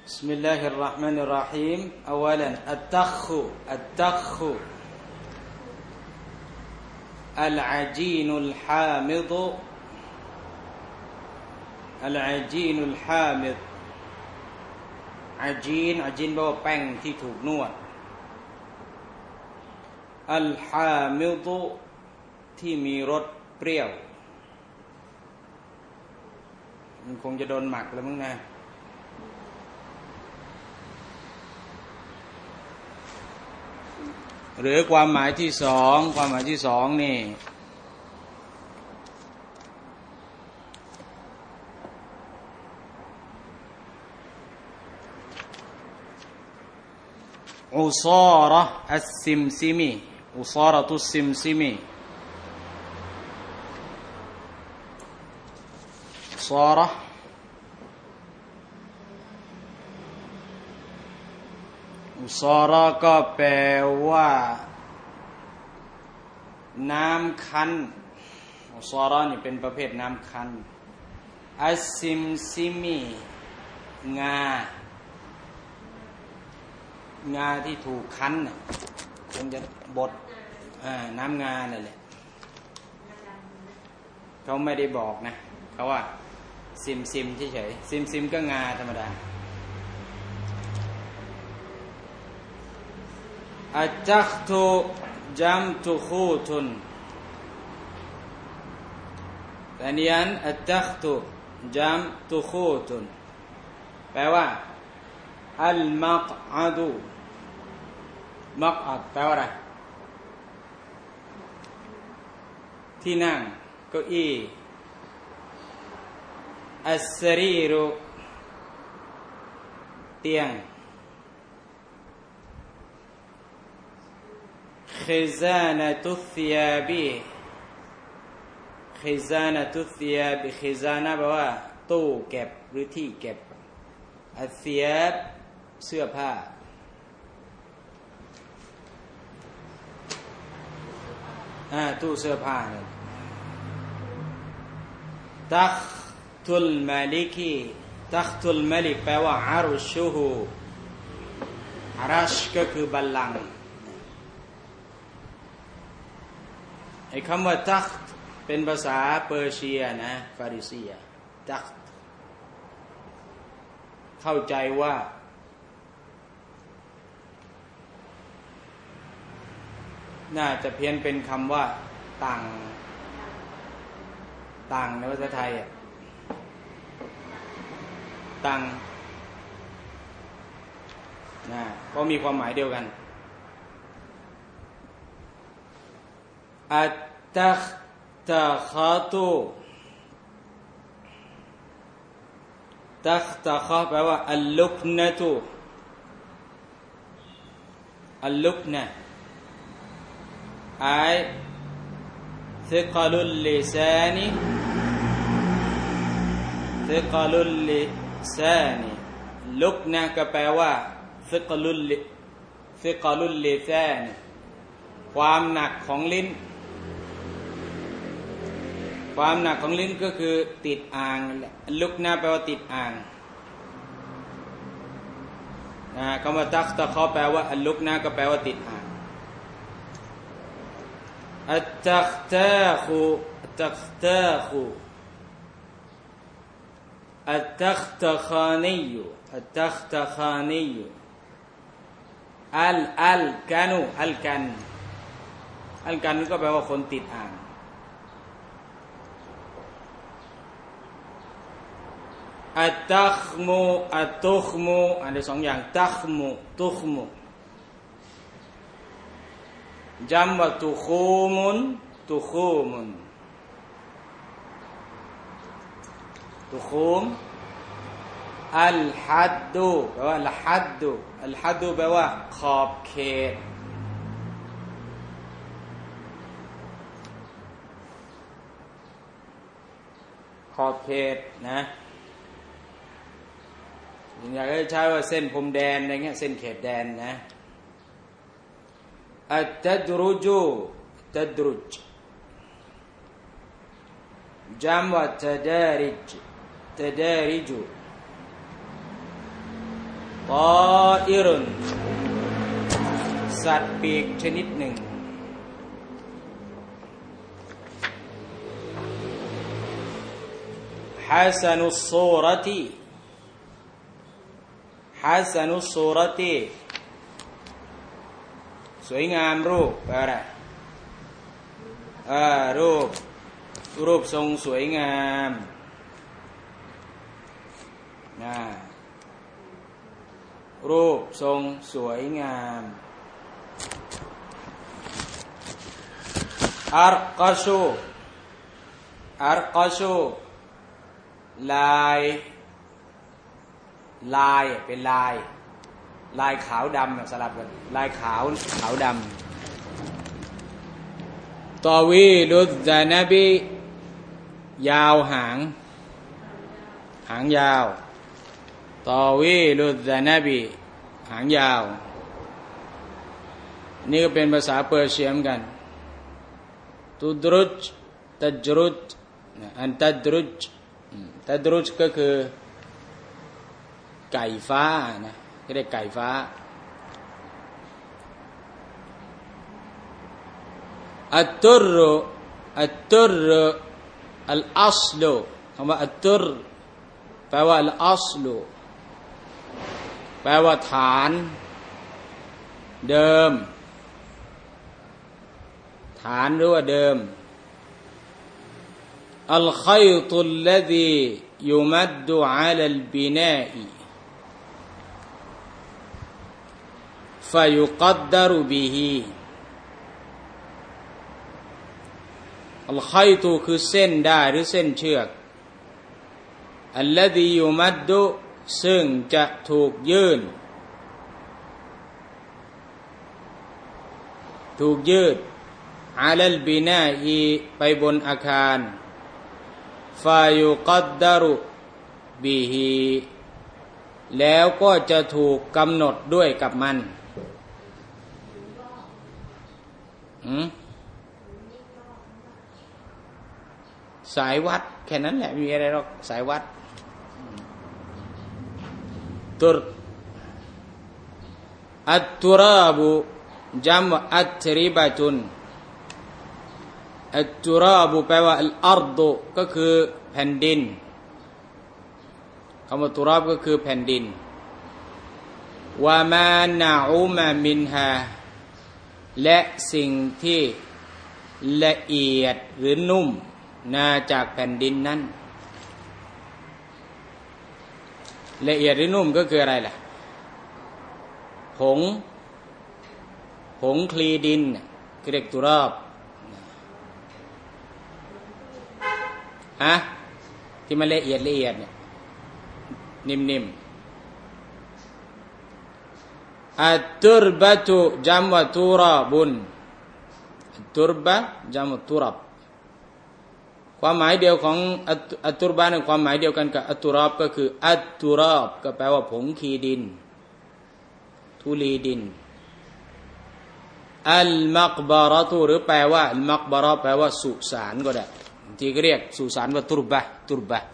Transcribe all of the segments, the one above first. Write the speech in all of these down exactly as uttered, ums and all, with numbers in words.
بسم الله الرحمن الرحيم أولا التخ التخ العجين الحامض العجين الحامضอาจีนอาจีนแปลว่าแป้งที่ถูกนวดอัลฮามิดที่มีรสเปรี้ยวมันคงจะโดนหมักแล้วมั้งนะหรือความหมายที่สองความหมายที่สองนี่อุซาระอัสซิมซิมีอุซาระตุสซิมซิมีอุซาระอุซาระก็แปลว่าน้ำคั้นอุซาระนี่เป็นประเภทน้ำคั้นอัสซิมซิมีงางาที่ถูกคั้นคงจะบดน้ำงานั่นแหละเขาไม่ได้บอกนะเขาว่าซิมซิมเฉยๆซิมซิมก็งาธรรมดาอัจจักตุจัมตุคูตุนแต่นี้อันอัจจักตุจัมตุคูตุนแปลว่าอัลมักอัดูมักอัดแปลว่าอะไรที่นั่งเก้าอี้อัสสรีรุเตียงขิซานะตุธิยาบีขิซานะตุธิยาบีขิซานะแปลว่าตู้เก็บหรือที่เก็บอัสซิยาบเสื้อผ้าอ่าตู้เสื้อผ้าเนี่ยตักตุลมาลิกีตักตุลมาลิกแปลว่าอารุชูฮูอารัชก็คือบัลลังก์ไอ้คำว่าตักเป็นภาษาเปอร์เซียนะฟาริซียตักเข้าใจว่าน่าจะเพี้ยนเป็นคำว่าต่างต่างในภาษาไทยอ่ะต่างนะก็มีความหมายเดียวกันอัตตัคตะคาตุตัคตะคาแปลว่าอัลลุกนะตุอัลลุกนะأي ثقل اللسان ثقل اللسان لكنة ก็แปลว่า ثقل ثقل اللسان ความหนักของลิ้นความหนักของลิ้นก็คือติดอ่างนั่นแหละลุกนะแปลว่าติดอ่างนะคำว่าตักตะคอแปลว่าอัลลุกนะก็แปลว่าติดอ่างอัตตักตาคูอัตตักตาคูอัตตักตะคานียูอัตตักตะคานียูอัลอัลกานูอัลกันอัลกันก็แปลว่าคนติดอ่างอัตตักมูอัตตุขมูอันนี้สองอย่างตักมูตุขมูจัมวะตุคูมุนตุคูมุนตุคูมอัลฮัดดูแปลว่าอัลฮัดดูอัลฮัดดูแปลว่าขอบเขตขอบเขตนะอย่างนี้ใช้ว่าเส้นพรมแดนอะไรเงี้ยเส้นเขตแดนนะอัตตัดรุจูตัดรุจจัมวะตะดาริจตะดาริจุตออิรุนสัตว์ปีกชนิดหนึ่งฮัสนุสซูรติฮัสนุสซูรติสวยงามรูปอะไรอ่ารูปรูปทรงสวยงามนะรูปทรงสวยงามอัรกะชูอัรกะชูลายลายเป็นลายลายขาวดำสลับกันลายขาวขาวดำตอวีลุซซานบียาวหางหางยาวตอวีลุซซานบีหางยาวนี่ก็เป็นภาษาเปอร์เซียเหมือนกันตุดรุจตัจรุจอันตัดรุจตัดรุจก็คือไก่ฟ้านะเรียกไก่ฟ้าอัตตุรอัตตุรอัลอัศลุคำว่าอัตตุรแปลว่าอัลอัศลุแปลว่าฐานเดิมฐานหรือว่าเดิมอัลขัยตุลลซียุมัดดุอัลลบินาอิفيقدر به อัลขัยตุคือเส้นได้หรือเส้นเชือกอัลลซียุมัดดุซึ่งจะถูกยื่นถูกยืดอาลัลบินาอีไปบนอาคารฟายุกัดดารุบิฮีแล้วก็จะถูกกำหนดด้วยกับมันสายวัดแค่นั้นแหละมีอะไรหรอกสายวัดตุรอัตตุราบุจัมอัตริบะตุนอัตตุราบุแปลว่าอัลอัรดุก็คือแผ่นดินคำว่าตุราบก็คือแผ่นดินวะมานะอูมะมินฮาและสิ่งที่ละเอียดหรือนุ่มนาจากแผ่นดินนั้นละเอียดหรือนุ่มก็คืออะไรล่ะผงผงคลีดินเรียกตุราบฮะที่มันละเอียดละเอียดเนี่ยนิ่มๆอัตตุรบะตุจัมวะตุราบุนอัตตุรบะจัมวะตุรับความหมายเดียวของอัตตุรบะเนี่ยความหมายเดียวกันกับอัตตุราบก็คืออัตตุราบก็แปลว่าผงคีดินทุลีดินอัลมักบาระตุหรือแปลว่าอัลมักบาระแปลว่าสุสานก็ได้ที่เรียกสุสานว่าตุรบะตุรบะ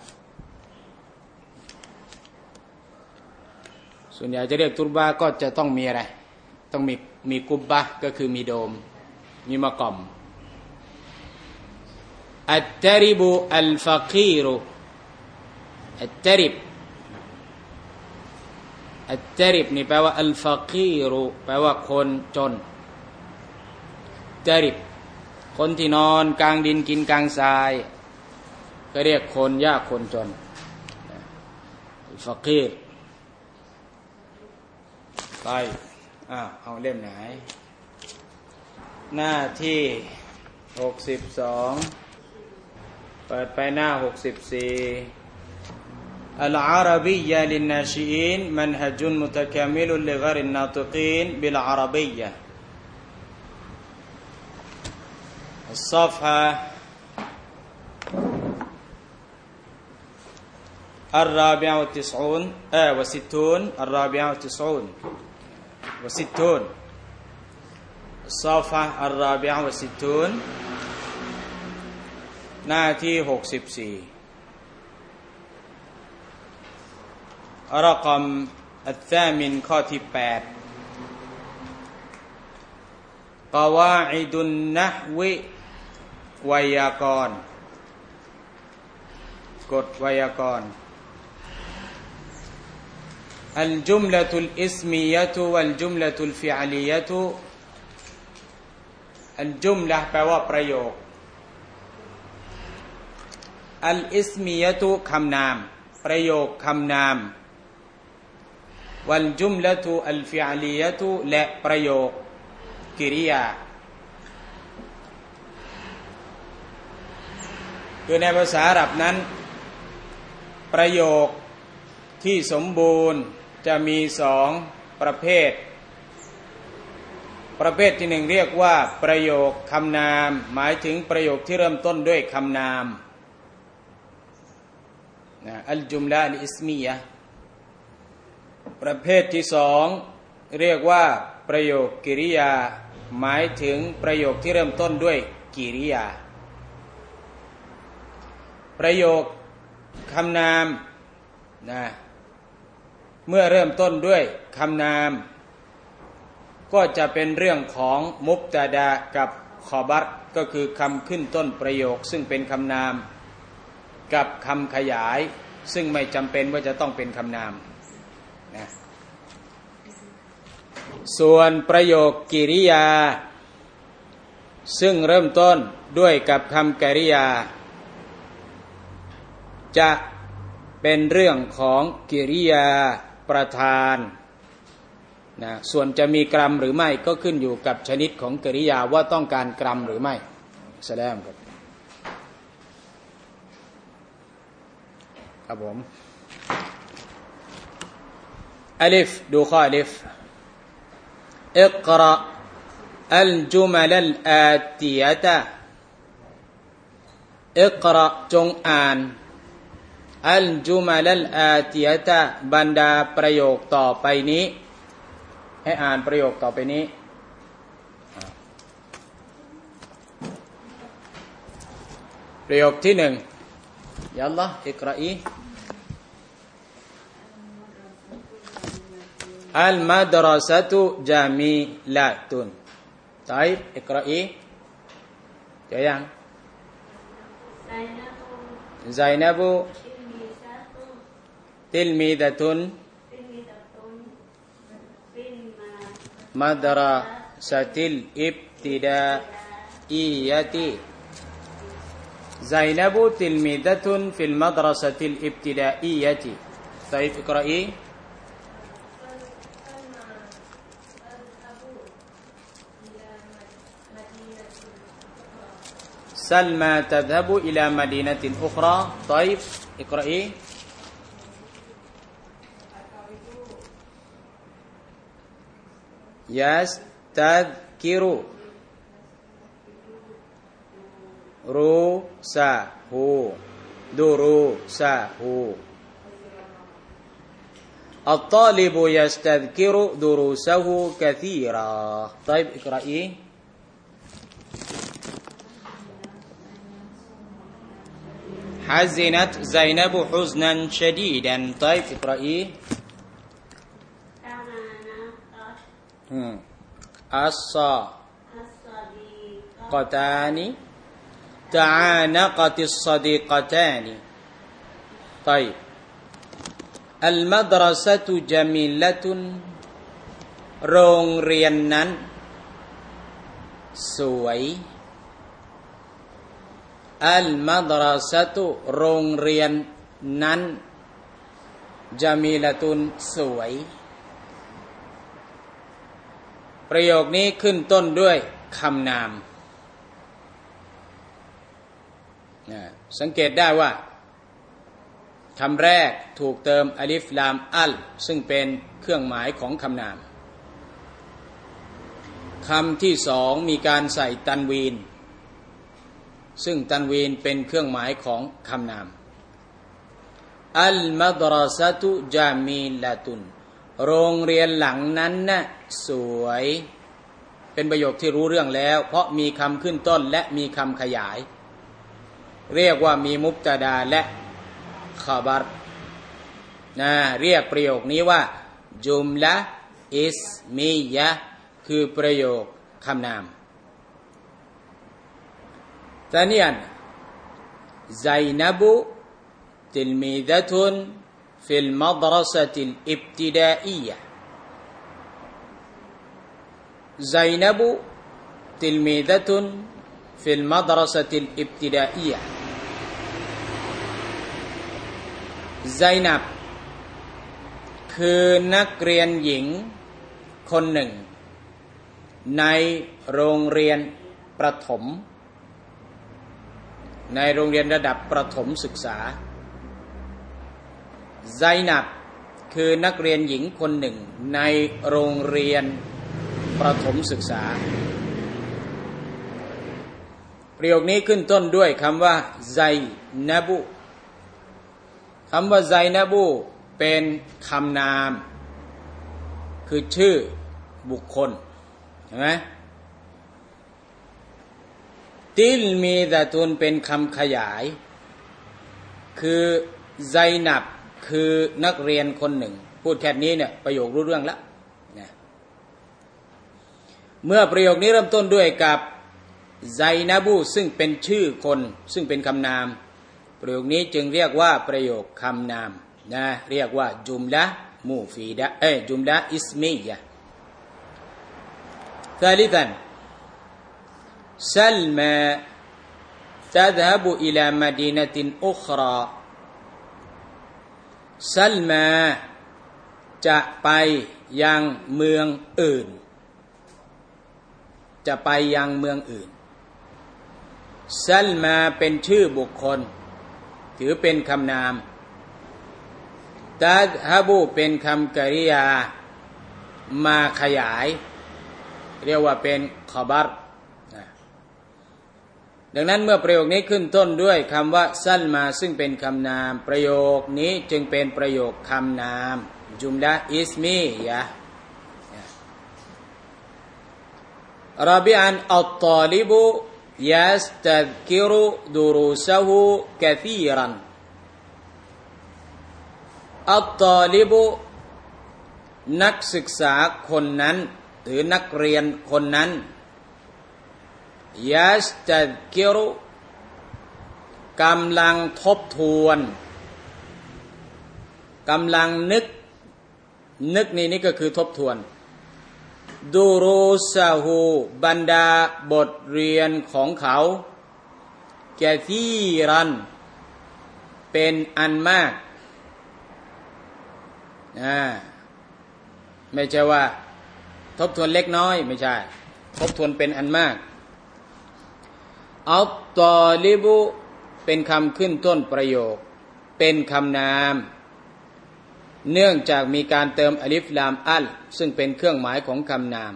ส่วนใหญ่จะเรียกตุรบะก็จะต้องมีอะไรต้องมีมีกุบบะก็คือมีโดมมีมะกอมอัตตริบุอัลฟะกีรุอัตตริบอัตตริบนี่แปลว่าอัลฟะกีรุแปลว่าคนจนตริบคนที่นอนกลางดินกินกลางทรายก็เรียกคนยากคนจนอัลฟะกีรไปอ่าเอาเล่มไหนหน้าที่หกสิบสองเปิดไปหน้าหกสิบสี่อัลอาระบียะลินนาชิอีนมันฮะจุนมุตะกามิลุลิฆรินนาติกีนบิลอาระบียะالصفحة الرابعة والتسعون آه وستون الرابعة والتسعون وستون الصفحة الرابعة والستون หน้าที่หกสิบสี่ رقم อัลซามินข้อที่แปดกวาอิดุนนะฮวิไวยากรณ์กฎไวยากรณ์อัลจุมละตุลอิสมียะตุวัลจุมละตุลฟิอลียะตุอัลจุมละแปลว่าประโยคอัลอิสมียะตุคำนามประโยคคำนามวัลจุมละตุอัลฟิอลียะตุและประโยคกิริยาคือในภาษาอาหรับนั้นประโยคที่สมบูรณ์จะมีสองประเภทประเภทที่หนึ่งเรียกว่าประโยคคำนามหมายถึงประโยคที่เริ่มต้นด้วยคำนามนะอัลจุมละอัลอิสมียะห์ประเภทที่สองเรียกว่าประโยคกิริยาหมายถึงประโยคที่เริ่มต้นด้วยกิริยาประโยคคำนามนะเมื่อเริ่มต้นด้วยคำนามก็จะเป็นเรื่องของมุบตะดากับขอบัรก็คือคำขึ้นต้นประโยคซึ่งเป็นคำนามกับคำขยายซึ่งไม่จำเป็นว่าจะต้องเป็นคำนามนะส่วนประโยคกิริยาซึ่งเริ่มต้นด้วยกับคำกริยาจะเป็นเรื่องของกิริยาประธานนะส่วนจะมีกรรมหรือไม่ก็ขึ้นอยู่กับชนิดของกริยาว่าต้องการกรรมหรือไม่แสดงครับครับผมอัลิฟดูข้ออัลิฟอิกเราะอัลจุมลัลอาติยะตะอิกเราะจงอ่านอัลจุมลัลอาติยะตะบรรดาประโยคต่อไปนี้ให้อ่านประโยคต่อไปนี้ประโยคที่หนึ่งยัลลอฮ์อิกราอีอัลมัดรสะตุจามีละตุนطيب اقرأيเจอยังزينب تلميذة مدرسة الابتدائية زينب تلميذة في المدرسة الابتدائية طيب اقرأي سلمى تذهب إلى مدينة أخرى طيب اقرأي يستذكر روسه دروسه الطالب يستذكر دروسه كثيرا طيب اقرأي حزنت زينب حزنا شديدا طيب اقرأي الصديقتان تعانقت الصديقتان طيب المدرسة جميلة โรงเรียนนั้นสวยอัลมัดรสะตุโรงเรียนนั้นจามีละตุนสวยประโยคนี้ขึ้นต้นด้วยคำนามสังเกตได้ว่าคำแรกถูกเติมอลิฟลามอัลซึ่งเป็นเครื่องหมายของคำนามคำที่สองมีการใส่ตันวีนซึ่งตันวีนเป็นเครื่องหมายของคำนามอัลมัดรสะตุจามีละตุนโรงเรียนหลังนั้นน่ะสวยเป็นประโยคที่รู้เรื่องแล้วเพราะมีคำขึ้นต้นและมีคำขยายเรียกว่ามีมุบตะดาและขอบัรนะเรียกประโยคนี้ว่าจุมละอิสมียะคือประโยคคำนามตานียนไซนับติลมีดะตุนฟิลมัดรสะติลอิบติดาอียะไซนับติลมีดะตุนฟิลมัดรสะติลอิบติดาอียะไซนับคือนักเรียนหญิงคนหนึ่งในโรงเรียนประถมในโรงเรียนระดับประถมศึกษาไซนับคือนักเรียนหญิงคนหนึ่งในโรงเรียนประถมศึกษาประโยคนี้ขึ้นต้นด้วยคำว่าไซนับุคำว่าไซนับุเป็นคำนามคือชื่อบุคคลเห็นไหมติลมีดะตุนเป็นคำขยายคือไซนับคือนักเรียนคนหนึ่งพูดแค่นี้เนี่ยประโยครู้เรื่องแล้วนะเมื่อประโยคนี้เริ่มต้นด้วยกับไซนับุซึ่งเป็นชื่อคนซึ่งเป็นคำนามประโยคนี้จึงเรียกว่าประโยคคำนามนะเรียกว่าจุมละมูฟีดะเอ้ยจุมละอิสมียะثالثا سلمى تذهب إلى مدينة أخرى سلمى จะไปยังเมืองอื่นจะไปยังเมืองอื่นซัลมาเป็นชื่อบุคคลถือเป็นคำนามตัดฮะบูเป็นคำกริยามาขยายเรียกว่าเป็นขบัรดังนั้นเมื่อประโยคนี้ขึ้นต้นด้วยคำว่าซัลมาซึ่งเป็นคำนามประโยคนี้จึงเป็นประโยคคำนามจุมละอิสมียะราบิอันอัตตาลิบุยัสตัดกิรุดูรุสะฮูกะซีรันอัตตาลิบุนักศึกษาคนนั้นหรือนักเรียนคนนั้นยัสตัดกิรุกำลังทบทวนกำลังนึกนึกนี่นี่ก็คือทบทวนดูรูซาฮูบรรดาบทเรียนของเขาแกซีรันเป็นอันมากนะไม่ใช่ว่าทบทวนเล็กน้อยไม่ใช่ทบทวนเป็นอันมากอัตตอลิบุเป็นคำขึ้นต้นประโยคเป็นคำนามเนื่องจากมีการเติมอลิฟลามอัลซึ่งเป็นเครื่องหมายของคำนาม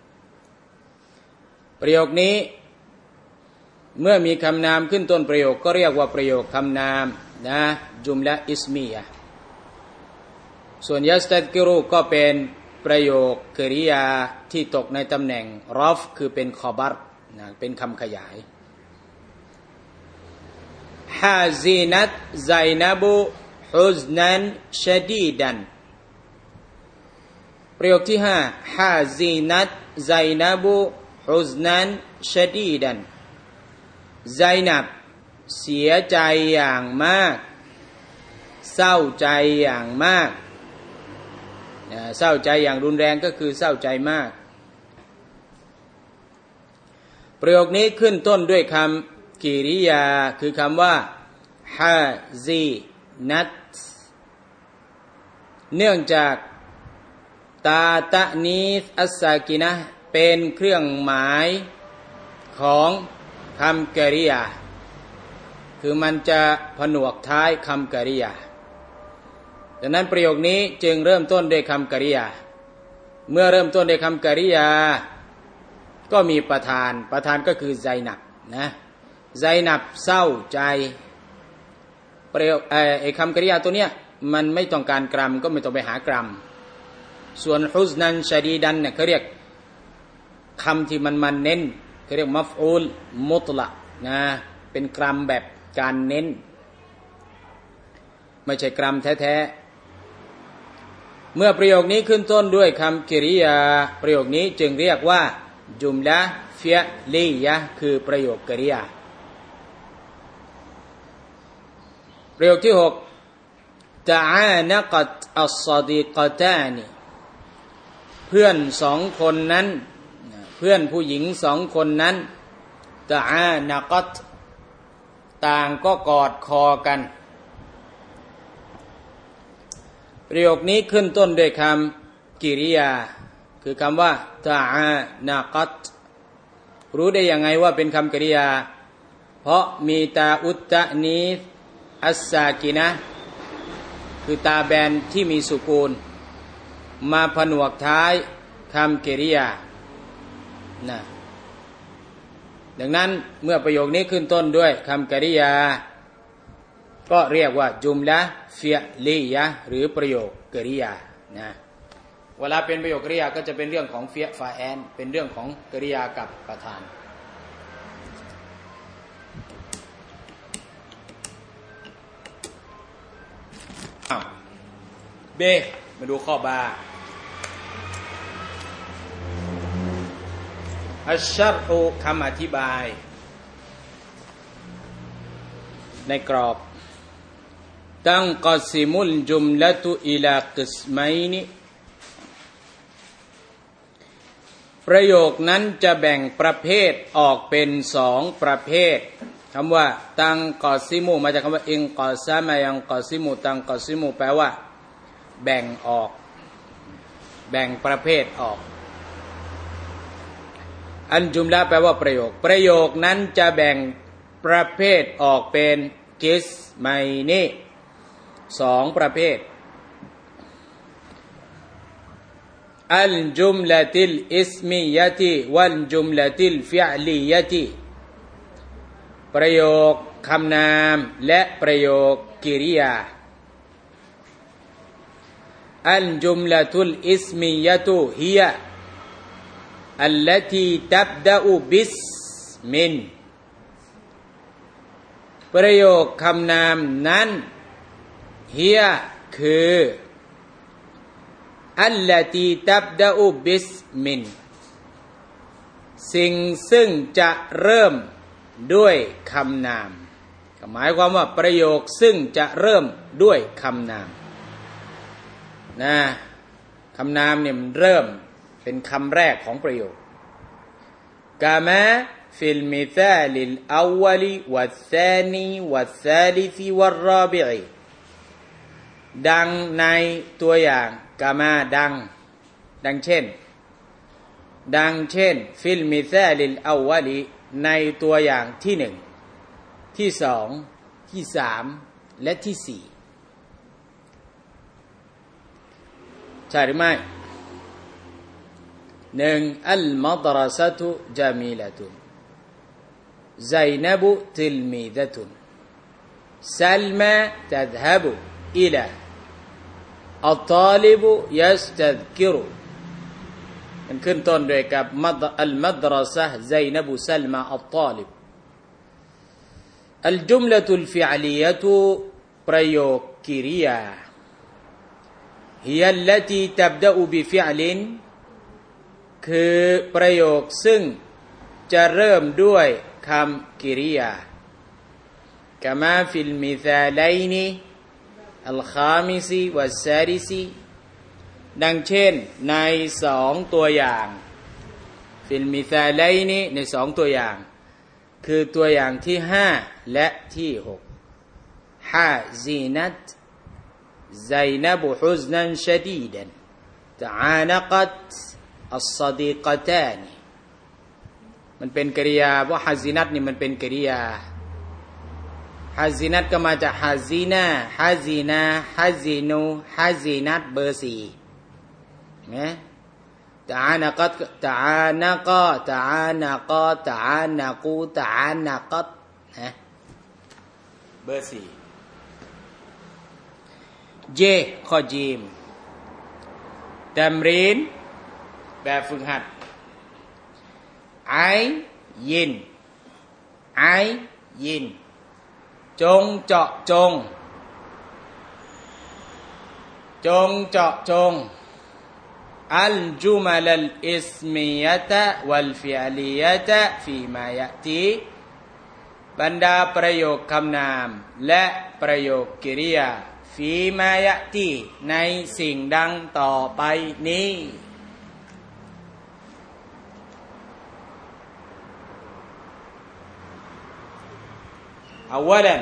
ประโยคนี้เมื่อมีคำนามขึ้นต้นประโยคก็เรียกว่าประโยคคำนามนะจุมละอิสมียะส่วนยัสตัดกิรุก็เป็นประโยคกริยาที่ตกในตำแหน่งรอฟคือเป็นขบัรนะเป็นคำขยายฮาซีนัตไซนับุฮุซนันชะดีดันประโยคที่ห้าฮาซีนัตไซนับุฮุซนันชะดีดันไซนับเสียใจอย่างมากเศร้าใจอย่างมากเศร้าใจอย่างรุนแรงก็คือเศร้าใจมากประโยคนี้ขึ้นต้นด้วยคำกิริยาคือคำว่าฮาซีนัตเนื่องจากตาตะนีอัสซากินะเป็นเครื่องหมายของคำกริยาคือมันจะผนวกท้ายคำกริยาดังนั้นประโยคนี้จึงเริ่มต้นด้วยคำกริยาเมื่อเริ่มต้นด้วยคำกริยาก็มีประธานประธานก็คือไซนับนะไซนับเศร้าใจประโยคไอ้คำกริยาตัวเนี้ยมันไม่ต้องการกรัมก็ไม่ต้องไปหากรัมส่วนฮุซนันชะดีดันเนี่ยเขาเรียกคำที่มันมันเน้นเขาเรียกมัฟอูลมุตละนะเป็นกรัมแบบการเน้นไม่ใช่กรัมแท้ๆเมื่อประโยคนี้ขึ้นต้นด้วยคำกริยาประโยคนี้จึงเรียกว่าจุมละฟิอลียะห์คือประโยคกริยาประโยคที่หกตะอานะกัตอัศศดีกะตานีเพื่อนสองคนนั้นเพื่อนผู้หญิงสองคนนั้นตะอานะกัตต่างก็กอดคอกันประโยคนี้ขึ้นต้นด้วยคำกริยาคือคำว่าตะอานะกัตรู้ได้ยังไงว่าเป็นคำกริยาเพราะมีตาอุตตะนีอัสซากินะคือตาแบนที่มีสุกูลมาผนวกท้ายคำกริยานะดังนั้นเมื่อประโยคนี้ขึ้นต้นด้วยคำกริยาก็เรียกว่าจุมละฟิอลียะห์หรือประโยคกริยานะเวลาเป็นประโยคกริยาก็จะเป็นเรื่องของฟิอฟาแอนเป็นเรื่องของกริยากับประธานเบมาดูข้อบาอัชชัรอุคำอธิบายในกรอบตังกอซิมุลจุมละตุอิลากิสมัยนิประโยคนั้นจะแบ่งประเภทออกเป็นสองประเภทคำว่าตังกอซิมุมาจากคำว่าอิงกอซามายังกอซิมุตังกอซิมุแปลว่าแบ่งออกแบ่งประเภทออกอันจุมละแปลว่าประโยคประโยคนั้นจะแบ่งประเภทออกเป็นกิสไมนีสองประเภทอัลจุมละติลอิสมียะติวัลจุมละติลฟิอลียะติประโยคคำนามและประโยคกริยาอัลจุมละตุลอิสมียะตุฮิยะอัลลัตีตับดะอุบิสมินประโยคคำนามนั้นฮิยะคืออัลลัตีตับดะอุบิสมินสิ่งซึ่งจะเริ่มด้วยคำนามหมายความว่าประโยคซึ่งจะเริ่มด้วยคำนามนะคำนามเนี่ยมันเริ่มเป็นคำแรกของประโยคกามะฟิลมิซาลิลอาวลิวัสซานีวัสซาลิซีวัรรอบิอดังในตัวอย่างกามะดังดังเช่นดังเช่นฟิลมิซาลิลอาวลิในตัวอย่างที่หนึ่งที่สองที่สามและที่สี่ใช่หรือไม่หนึ่งอัลมัดรสะตุจามีละตุนไซนับติลมีดะตุนซัลมาตัดฮับอิลาอัลตาลิบยัสตัดกิรุมันขึ้นต้นด้วยกับอัลมัดรสะไซนับซัลมาอัลตาลิบอัลจุมละตุลฟิอลียะตุประโยคกริยาฮิยัลลตีตับดะอุบิฟิอลินคือประโยคซึ่งจะเริ่มด้วยคำกริยากะมาฟิลมิซาลัยนีอัลคามิซีวัสซาดิซีดังเช่นในสองตัวอย่างฟิลมิซาลัยนีในสองตัวอย่างคือตัวอย่างที่ห้าและที่หกฮาซีนัตزينب حزنا شديدا تعانقت الصديقتان มันเป็นกริยาเพราะฮาซินัตนี่มันเป็นกริยาฮาซินัตก็มาจากฮาซีนาฮาซีนาฮาซีนูฮาซีนัตเบอร์สี่นะตะอานะกัตตะอานะกะตะอานะกะตะอานะกูตะอานะกัตนะเบอร์สี่เจข้อจีมตัมรีนแบบฝึกหัดไอยินไอยินจงเจาะจงจงเจาะจงอัลจุมัลลอิสมียะตะวัลฟิอลียะตะฟีมายะตีบรรดาประโยคคำนามและประโยคกริยาฟีมายะตีในสิ่งดังต่อไปนี้อาวลัน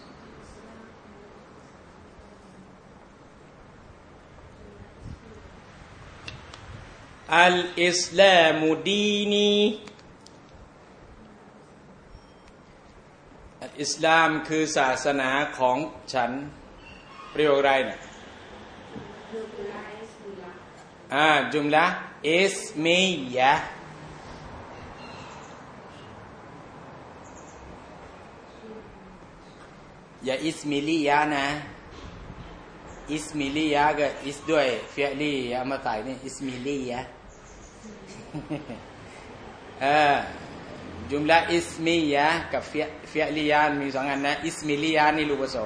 อัลอิสลามุดีนีอัลอิสลามคือศาสนาของฉันประโยคอะไรเนี่ยอ่าจุมละอิสมียะอย่าอิสมิลียะนะอิสมิลียะก็อิสด้วยเฟียลีเอามาใส่นี่อิสมิลียะเออจุมละอิสมียะกับเฟียเฟียลียะมีสองอันนะอิสมิลียะนี่รูปผสม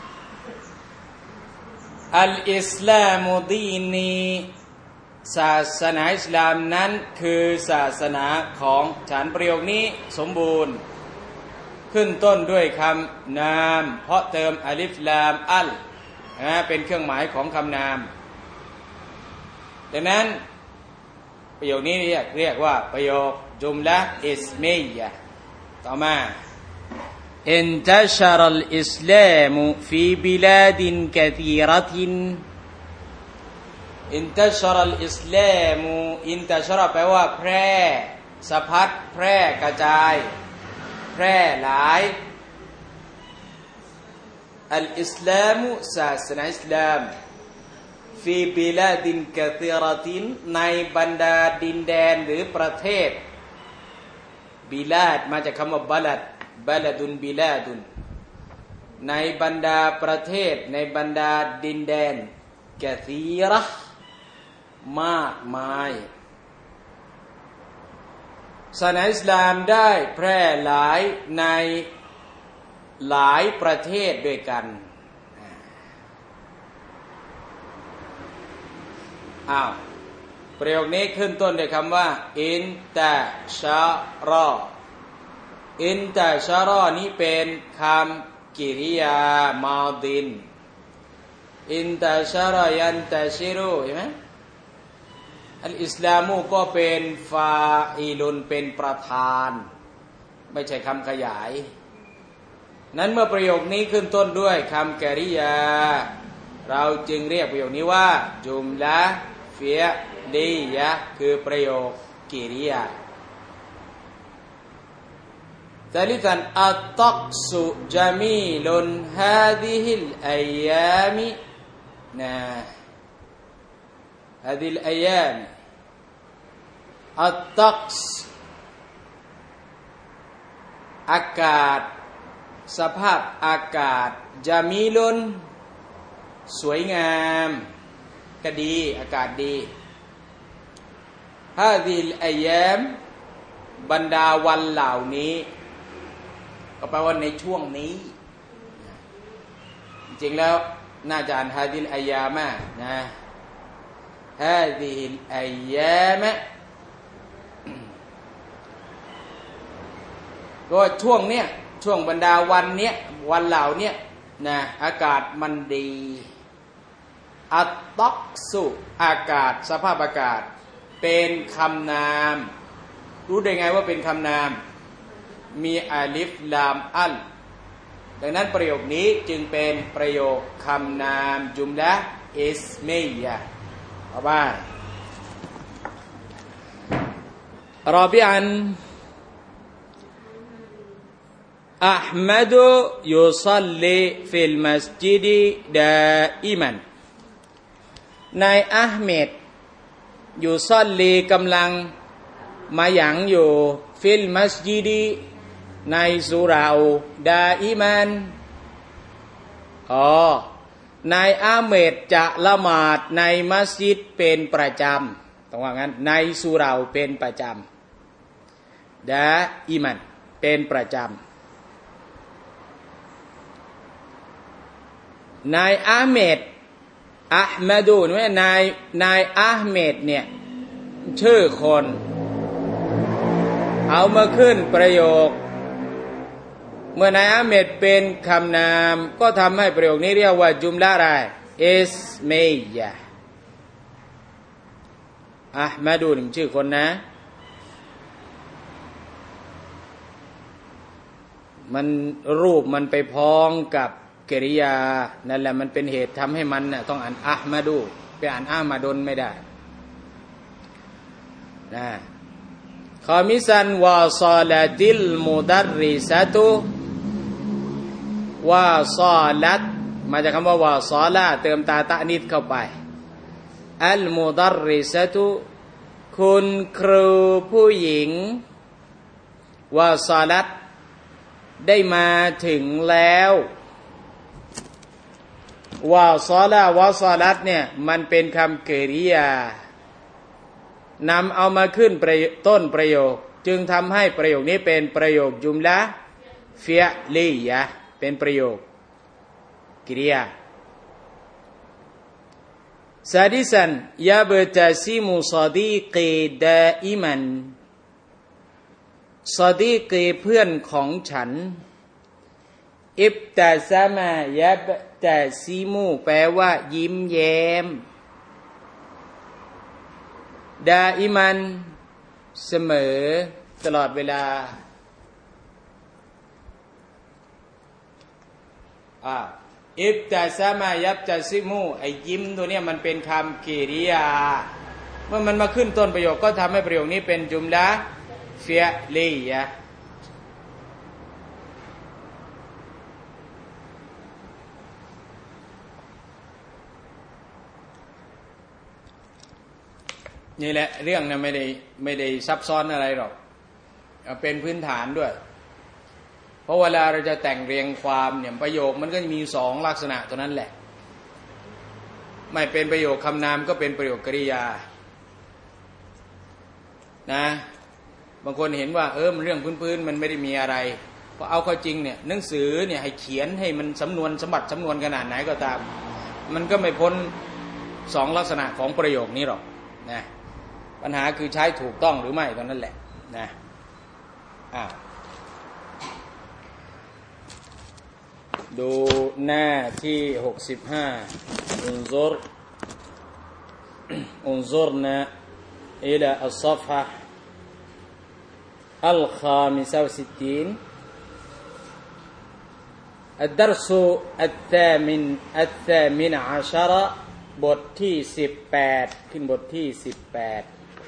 อัลอิสลามุดีนีศาสนาอิสลามนั้นคือศาสนาของฉันประโยคนี้สมบูรณ์ขึ้นต้นด้วยคำนามเพราะเติมอลิฟลามอัลนะเป็นเครื่องหมายของคำนามดังนั้นประโยคนี้เรียกเรียกว่าประโยคจุมละอิสมียะต่อมาอินตัชรัลอิสลามฟีบิลาดินกะธีเราะตินอินตัชรัลอิสลามอินตัชรแปลว่าแพร่สะพัดแพร่กระจายแพร่หลายอัลอิสลามศาสนาอิสลามฟีบิลาดินกะธีเราะตินในบรรดาดินแดนหรือประเทศบิลาดมาจากคำว่าบัลัดบัลดุนบิลาดุนในบรรดาประเทศในบรรดาดินแดนกะธีเราะห์มากมายศาสนาอิสลามได้แพร่หลายในหลายประเทศด้วยกันอ้าวประโยคนี้ขึ้นต้นด้วยคำว่าอินตะชะรออินตะชะรอนี้เป็นคำกริยามาดินอินตะชะรอยันตะชิรุเห็นไหมอัลอิสลามุก็เป็นฟาอิลุนเป็นประธานไม่ใช่คำขยายนั้นเมื่อประโยคนี้ขึ้นต้นด้วยคำกริยาเราจึงเรียกประโยคนี้ว่าจุมละฟิอลียะคือประโยคกริยาثالثا الطقس جميل هذه الأيام هذه الأيام الطقس อากาศสภาพอากาศจามีลุนสวยงามก็ดีอากาศดีฮาดิลอัยยามบรรดาวันเหล่านี้ก็แปลว่าในช่วงนี้จริงๆแล้วน่าจะอ่านฮาดิลอัยยามะนะฮาดิลอัยยามะก็ช่วงเนี้ยช่วงบรรดาวันเนี้ยวันเหล่าเนี้ยนะอากาศมันดีอัตตอกสุอากาศสภาพอากาศเป็นคำนามรู้ได้ไงว่าเป็นคำนามมีอาลิฟลามอัลดังนั้นประโยคนี้จึงเป็นประโยคคำนามจุมละอิสมียะต่อไปรอบิอันอัลมัดยุซัลลีฟิลมัสยิดดาอิมันนายอะห์เมดยุซัลลีกำลังมาหยังอยู่ฟิลมัสยิดในสุราดาอิมันอ๋อนายอะห์เมดจะละหมาดในมัสยิดเป็นประจำต้องว่างั้นในสุราเป็นประจำดาอิมันเป็นประจำนายอาเมดอะห์มะดูนี่นายนายอะห์เมดเนี่ยชื่อคนเอามาขึ้นประโยคเมื่อนายอะห์เมดเป็นคำนามก็ทำให้ประโยคนี้เรียกว่าจุมละอะไรอิสมียะห์อะห์มะดูนี่ชื่อคนนะมันรูปมันไปพ้องกับกริยานั่นแหละมันเป็นเหตุทำให้มันน่ะต้องอ่านอะห์มะดูไปอ่านอะห์มะดนไม่ได้นะคอมิซันวาซาลาติลมุดัรริซะตุวาซาลัตมาจากคำว่าวาซาลาเติมตาตะนิดเข้าไปอัลมุดัรริซะตุคุณครูผู้หญิงวาซาลัตได้มาถึงแล้ววาซาลาวาซาลัตเนี่ยมันเป็นคำกริยานำเอามาขึ้นต้นประโยคจึงทำให้ประโยคนี้เป็นประโยคจุมละฟิอลียะเป็นประโยคกริยาซาดิซันยาบตาซิมุซอดีกีดาอิมันซอดีกีเพื่อนของฉันอิบตาซามายาบตาซิมุแปลว่ายิ้มแย้มดาอิมันเสมอตลอดเวลาอ่าอิบตาซามายับตาซิมูไอ้ยิ้มตัวเนี้ยมันเป็นคำกริยาเมื่อมันมาขึ้นต้นประโยคก็ทำให้ประโยคนี้เป็นจุมละฟิอลียะนี่แหละเรื่องนะไม่ได้ไม่ได้ซับซ้อนอะไรหรอกเป็นพื้นฐานด้วยเพราะเวลาเราจะแต่งเรียงความเนี่ยประโยคมันก็จะมีสองลักษณะตัวนั้นแหละไม่เป็นประโยคคำนามก็เป็นประโยคกริยานะบางคนเห็นว่าเออมันเรื่องพื้นๆมันไม่ได้มีอะไรพอเอาเข้าจริงเนี่ยหนังสือเนี่ยให้เขียนให้มันสำนวนสมบัติสำนวนขนาดไหนก็ตามมันก็ไม่พ้นสองลักษณะของประโยคนี้หรอกนะปัญหาคือใช้ถูกต้องหรือไม่ตอนนั้นแหละนะอ่าดูหน้าที่หกสิบห้าอุนซุรอุนซุรนะอิลาอัศฟะอัลคามิซาสิตตีนالدرس الثامن الثامن عشر บทที่สิบแปดขึ้นบทที่สิบแปด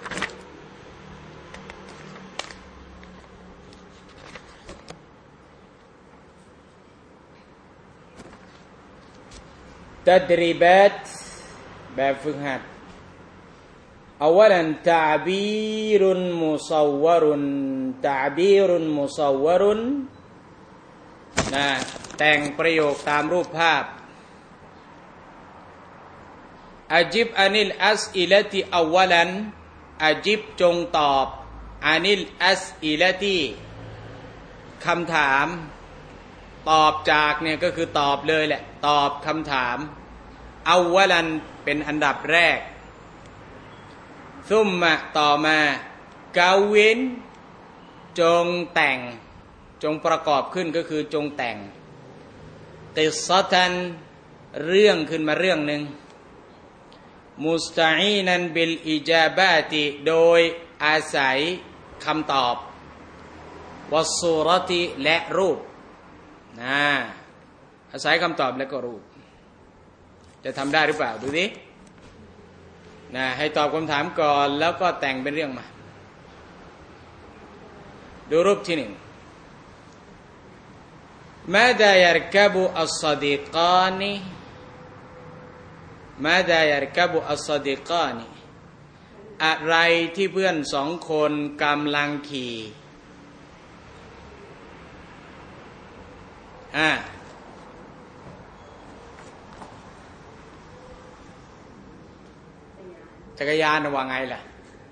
تدريبات แบบฝึกหัด أولا تعبير مصور تعبير مصور นะแต่งประโยคตามรูปภาพอาจิบอานิลอัสอิลติอาวลันอาจิบจงตอบอานิลอัสอิลติคำถามตอบจากเนี่ยก็คือตอบเลยแหละตอบคำถามอาวลันเป็นอันดับแรกซุมมะต่อมากาวินจงแต่งจงประกอบขึ้นก็คือจงแต่งกิสซะตันเรื่องขึ้นมาเรื่องหนึ่งมุสตะอีนันบิลอิจาบาติโดยอาศัยคำตอบวัสซูรติและรูปนะอาศัยคำตอบและก็รูปจะทำได้หรือเปล่าดูดินะให้ตอบคำถามก่อนแล้วก็แต่งเป็นเรื่องมาดูรูปที่หนึ่งมาดายารกบุอัสซาดิกานีมาดายารกบุอัสซาดิกานีอะไรที่เพื่อนสองคนกำลังขี่อ่าจักรยานว่าไงล่ะ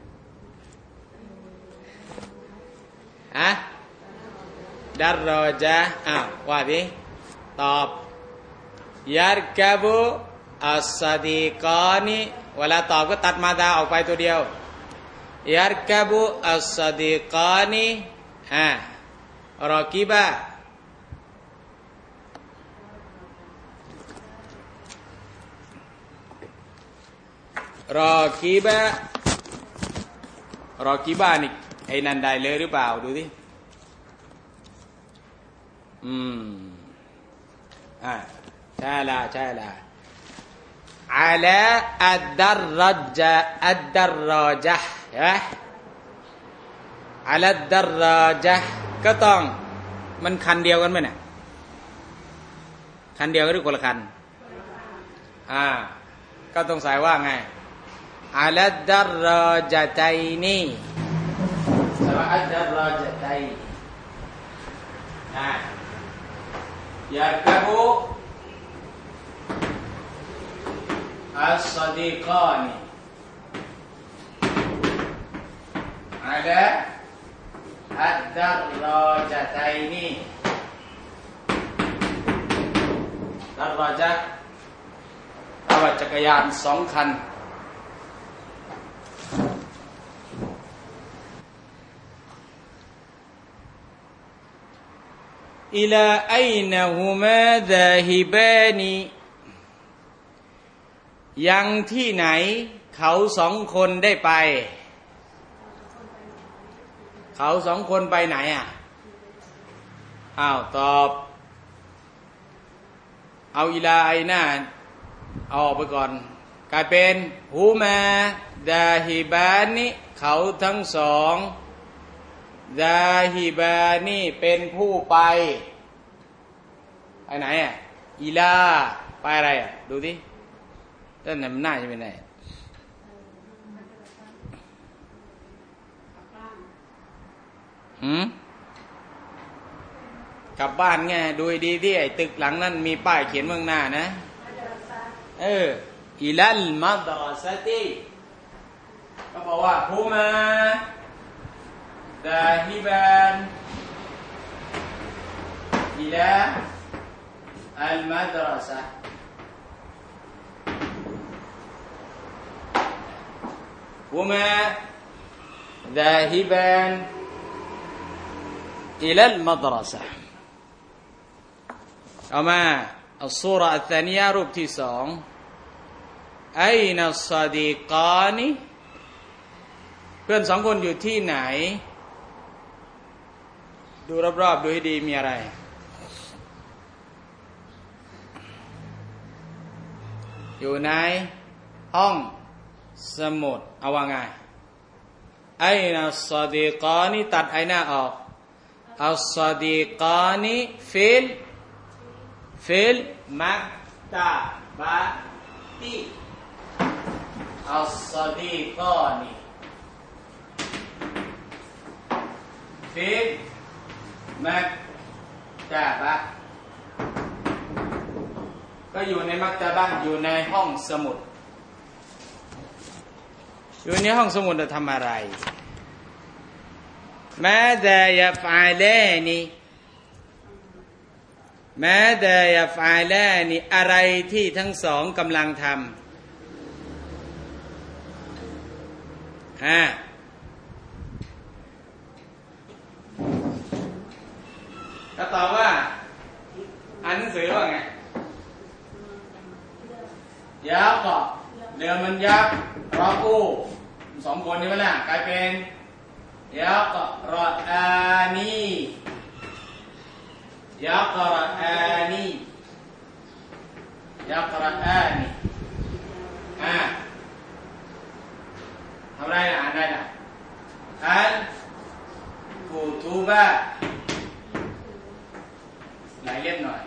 ฮะดัรรอจาอ้าวว่าดิตอบยารกบุอัสซาดีกานีเวลาตอบก็ตัดมาดาออกไปตัวเดียวยัรกะบุอัสซาดีกานีอ่ารอกีบะรอกีบะรอกีบะนี่ไอ้นันได้เลยหรือเปล่าดูดิอืมอ่าใช่ละใช่ละอาลาอัดดารรจาอัดดารรจาฮะอาลาดารรจาก็ต้องมันคันเดียวกันไหมเนี่ยคันเดียวหรือคนละคันอ่าก็ต้องใส่ว่าไงอาลาดารรจาตัยนีใส่ว่าอัดดารรจาตัยอ่ายาร์กะบุอัสซาดีกานีอาลาอัดดารรจาตัยนีดารรจาเอารถจักรยานสองคันอิลาอัยนะฮุมาซาฮิบานียังที่ไหนเขาสองคนได้ไปเขาสองคนไปไหนอ่ะอ้าวตอบเอาอิลาอัยนะเอาออกไปก่อนกลายเป็นฮุมาซาฮิบานีเขาทั้งสองซาฮิบานีเป็นผู้ไปไปไหนอ่ะอีลาไปอะไรอ่ะดูดิต้นไหนมันน่าจะเป็นไหนหืมกลับบ้านไงดูดีที่ไอ้ตึกหลังนั้นมีป้ายเขียนเบื้องหน้านะเอออิลัลมัดรสติก็บอกว่าฮุมาซาฮิบานอิลาอัลมัดรสะฮุมาซาฮิบานอิลัลมัดรสะเอามาอัลซูเราะห์อัลธานียะห์รูปที่สองอัยนัสซาดีกานีเพื่อนสองคนอยู่ที่ไหนดูรอบๆดูให้ดีมีอะไรอยู่ในห้องสมุดเอาว่าไงอัยนัสซาดีกานีตัดไอหน้าออกอัสซาดีกานีฟิลฟิลมักตะบะตีอัสซาดีกานีฟิลมักตะบะก็อยู่ในมักตะบะอยู่ในห้องสมุดอยู่ในห้องสมุดจะทำอะไรมาซายัฟอาลานีมาซายัฟอาลานีอะไรที่ทั้งสองกำลังทำฮะก็ตอบว่าอ่านหนังสือว่าไงยักษ์เรือมันยักษ์รอกูสองคนนี้ไหมล่ะกลายเป็นยักษ์รออานียักษ์รออานียักษ์รออานีอ่าทำไรนะอ่านได้นะอัลกุตุบะหลายเล่มหน่อย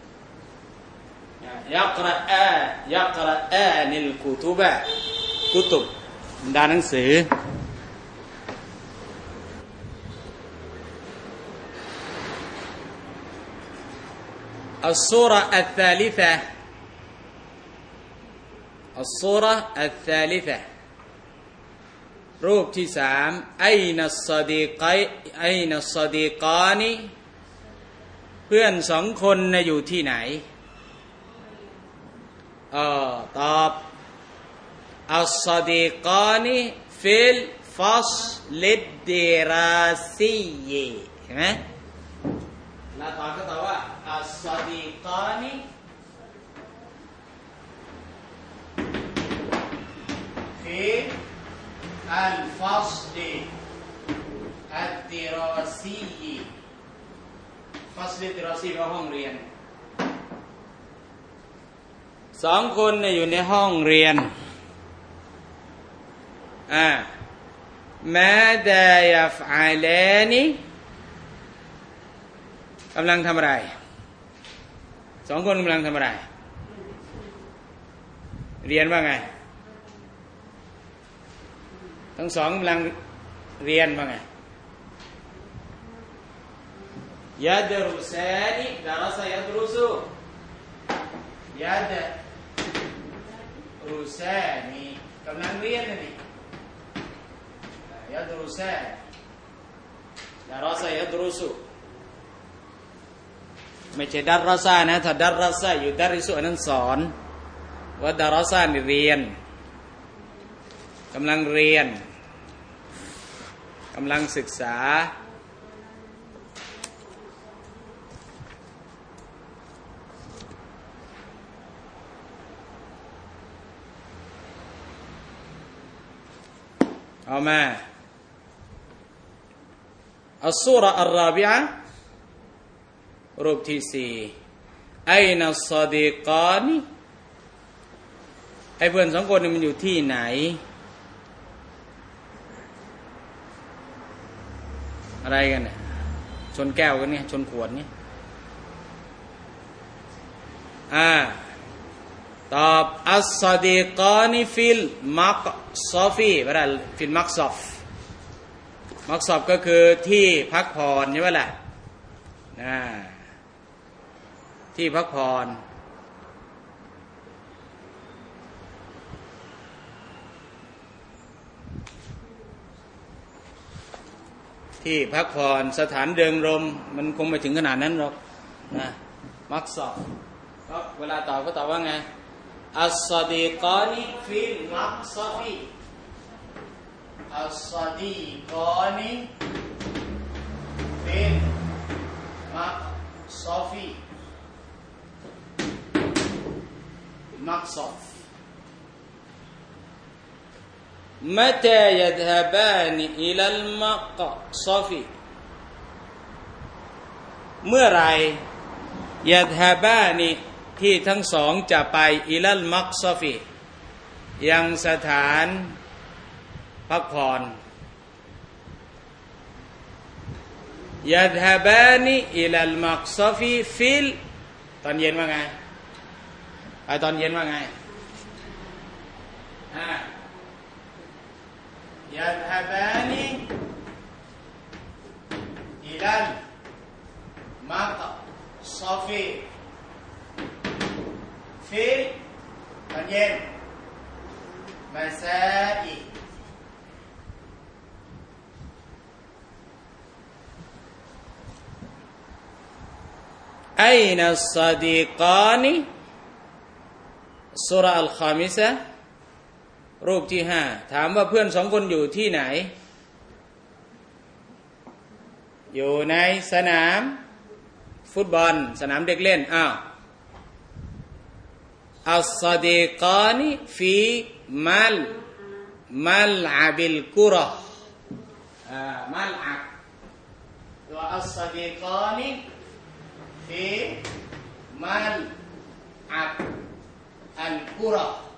ยักรออายักรออานิลกุตุบะกุตุบดาหนังสืออัลซูเราะห์อัลธาลิซะห์อัลซูเราะห์อัลธาลิซะห์รูปที่สามอัยนัสซาดีกัยอัยนัสซาดีกานีเพื่อนสองคนนะอยู่ที่ไหนเออตอบอัสซาดีกานีฟิลฟัสลิดดิราซีเห็นไหมแล้วตอบก็ตอบว่าอัสซาดีกานีฟิอัลฟัสลิอัดดิราซีฟัสลิดดิราซีว่าห้องเรียนสองคนเนี่ยอยู่ในห้องเรียนอ่ามาดายัฟอาลานีกำลังทำอะไรสองคนกำลังทำอะไรเรียนว่าไงทั้งสองกำลังเรียนว่าไงยะดรุซานีดารซะยะดรุซุยะดรุซานีกำลังเรียนนี่ยะดรุซาดารซะยะดรุซุไม่ใช่ดารซะนะถ้าดารซะอยู่ดาริสุอันนั้นสอนว่าดารซะนี่เรียนกำลังเรียนกำลังศึกษาเอามาอัสซูเราะห์อัลรอบิอะห์รูปที่สี่อัยนัสซอดีกานีไอ้เพื่อนสองคนนี่มันอยู่ที่ไหนอะไรกันเนี่ยชนแก้วกันเนี่ยชนขวดเนี่ยอ่าตอบอัสซอดีกานีฟิลมักซอฟีแปลว่าฟิลมักซอฟมักซอฟก็คือที่พักผ่อนใช่ไหมล่ะนะที่พักผ่อนที่พักผ่อนสถานเดิมรมมันคงไม่ถึงขนาดนั้นหรอกนะมักซอฟก็เวลาตอบก็ตอบว่าไงอัสซอดีกานีฟิลมักซอฟีอัสซอดีกานีฟิลมักซอฟีมักซอฟ متى يذهبان إلى المقصف เมื่อไรยัดฮาบานีที่ทั้งสองจะไปอิลัลมักซอฟียังสถานพักผ่อนยัดฮาบานีอิลัลมักซอฟีฟิลตอนเย็นว่าไงไอตอนเย็นว่าไงอ่ายัดฮาบานีอิลัลมักซอฟีฟิลตอนเย็นมาซาอีأين الصديقان ซูเราะห์อัลคามิซะห์รูปที่ห้าถามว่าเพื่อนสองคนอยู่ที่ไหนอยู่ในสนามฟุตบอลสนามเด็กเล่นอ้าวอัสซอดีกานีฟีมัลมัลอับิลกุเราะห์อ่ามัลอับตัวอัสซอดีกานีฟีมัลอับอัลกุเราะห์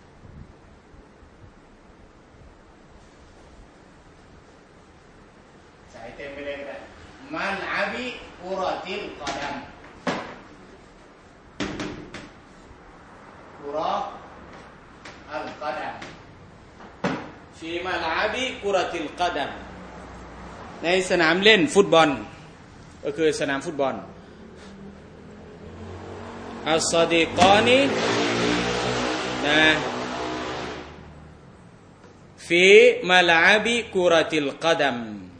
ใส่เต็มไปเลยครับมัลอับิกุเราะติลกอดัมกุเราะห์อัลกอดัมฟีมัลอับิกุเราะติลกอดัมในสนามเล่นฟุตบอลก็คือสนามฟุตบอลอัสซอดีกานีนะฟีมัลอับิกุเราะติลกอดัม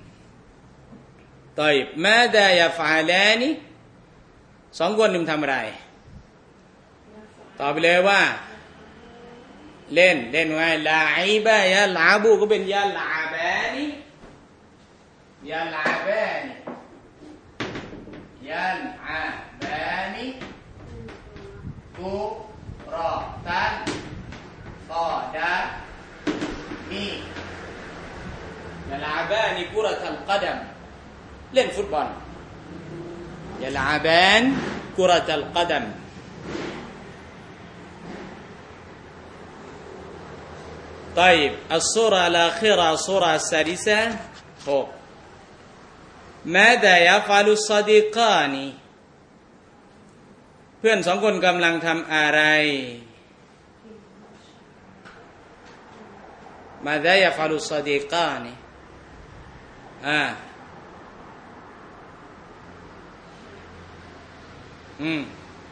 طيب ماذا يفعلان สองคนนี่มันทำอะไรตอบไปเลยว่าเล่นเล่นไงลาอิบะยะลาบูก็เป็นยะลาบานียะลาบานียะลาบานีกุรอตันกอดามียะลาบานีกุรตัลกะดัมเล่นฟุตบอลยะลาบานกุรตัลกะดัมطيب الصورة الأخيرة الصورة السادسة هو ماذا يفعل الصديقان เพื่อนสองคนกำลังทำอะไร ماذا يفعل الصديقان อ่าอืม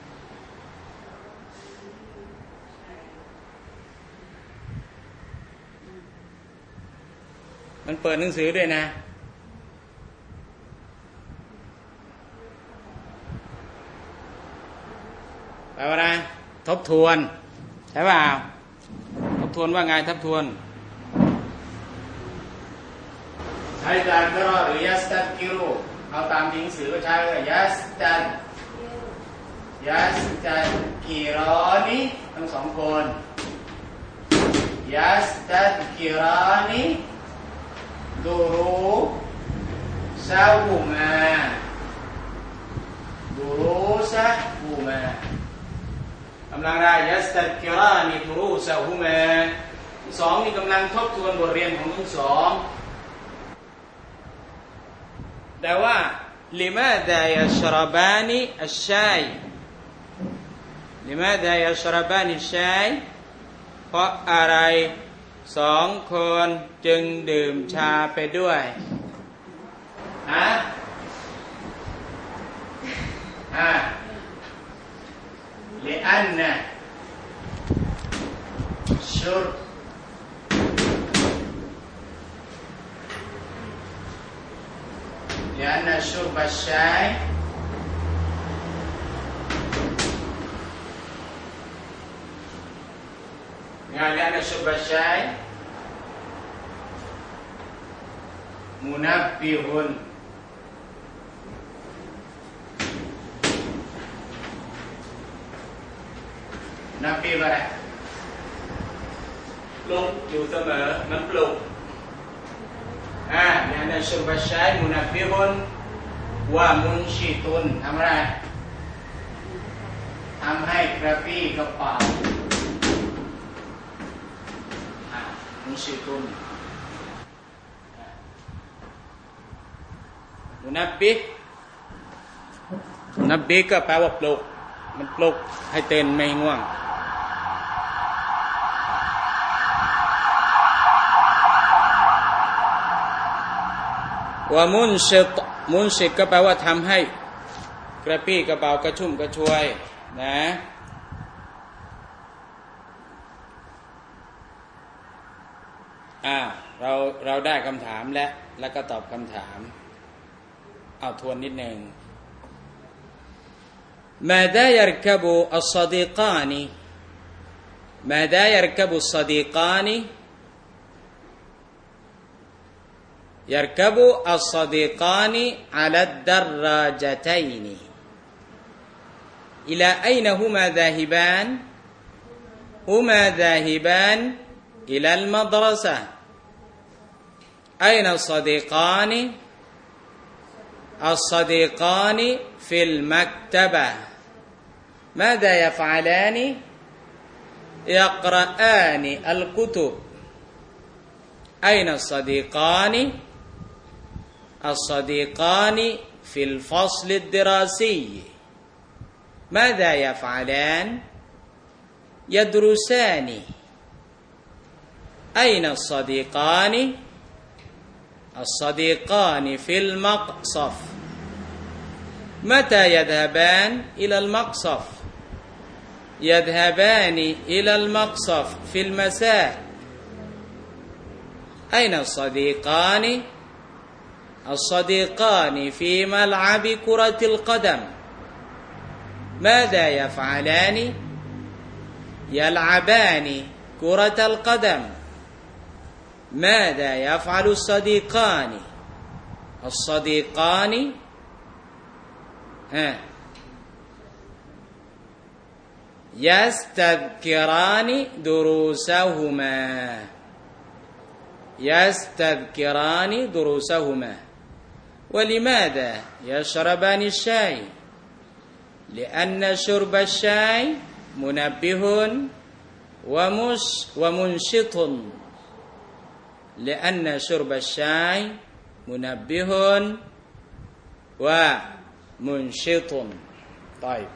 มันเปิดหนังสือด้วยนะแปลว่าอะไรทบทวนใช่ป่าวทบทวนว่าไงทบทวนใช้ตามกรอหรือยัสตัดกิรูเอาตามหนังสือก็ใช้ว่ายัสตัดยัสตัดกิรอนีทั้งสองคนยัสตัดกิรานีดูรูซาฮูมาดูรูซาฮูมากำลังได้ยัสตัดกิรานีดูรูซาฮูมาสองนี่กำลังทบทวนบทเรียนของทั้งสองแต่ว่าลิมาดายัชรบานีอัชชัยลิมาดายัชรบานีอัชชัยเพราะอะไรสองคนจึงดื่มชาไปด้วยฮะอ่าلأن شرب لأن شرب الشاي لأن شرب الشاي منبهนับปีอะไรปลุกอยู่เสมอมันปลุกอ่าเนี่ยในชุบชัยมุนับปีฮุนว่ามุนชิตุนทำอะไรทำให้กระปี้กระเป๋าอ่ามุนชิตุนมุนับปีมุนับปีก็แปลว่าปลุกมันปลุกให้เต้นไม่ง่วงว่ามุนชิตมุนชิตก็แปลว่าทำให้กระปี้กระเป๋ากระชุ่มกระชวยนะอ่าเราเราได้คำถามและแล้วก็ตอบคำถามเอาทวนนิดหนึ่งماذا يركب الصديقان ماذا يركب الصديقان يركب الصديقان على الدراجتين إلى أين هما ذاهبان هما ذاهبان إلى المدرسة أين الصديقان الصديقان في المكتبة ماذا يفعلان يقرآن الكتب أين الصديقان الصديقان في الفصل الدراسي ماذا يفعلان يدرسان أين الصديقان الصديقان في المقصف متى يذهبان إلى المقصف يذهبان إلى المقصف في المساء أين الصديقان الصديقان في ملعب كرة القدم ماذا يفعلان يلعبان كرة القدم ماذا يفعل الصديقان الصديقان ها يستذكران دروسهما يستذكران دروسهما ولماذا يشربان الشاي لأن شرب الشاي منبه ومش ومنشط لأن شرب الشاي منبه ومنشط طيب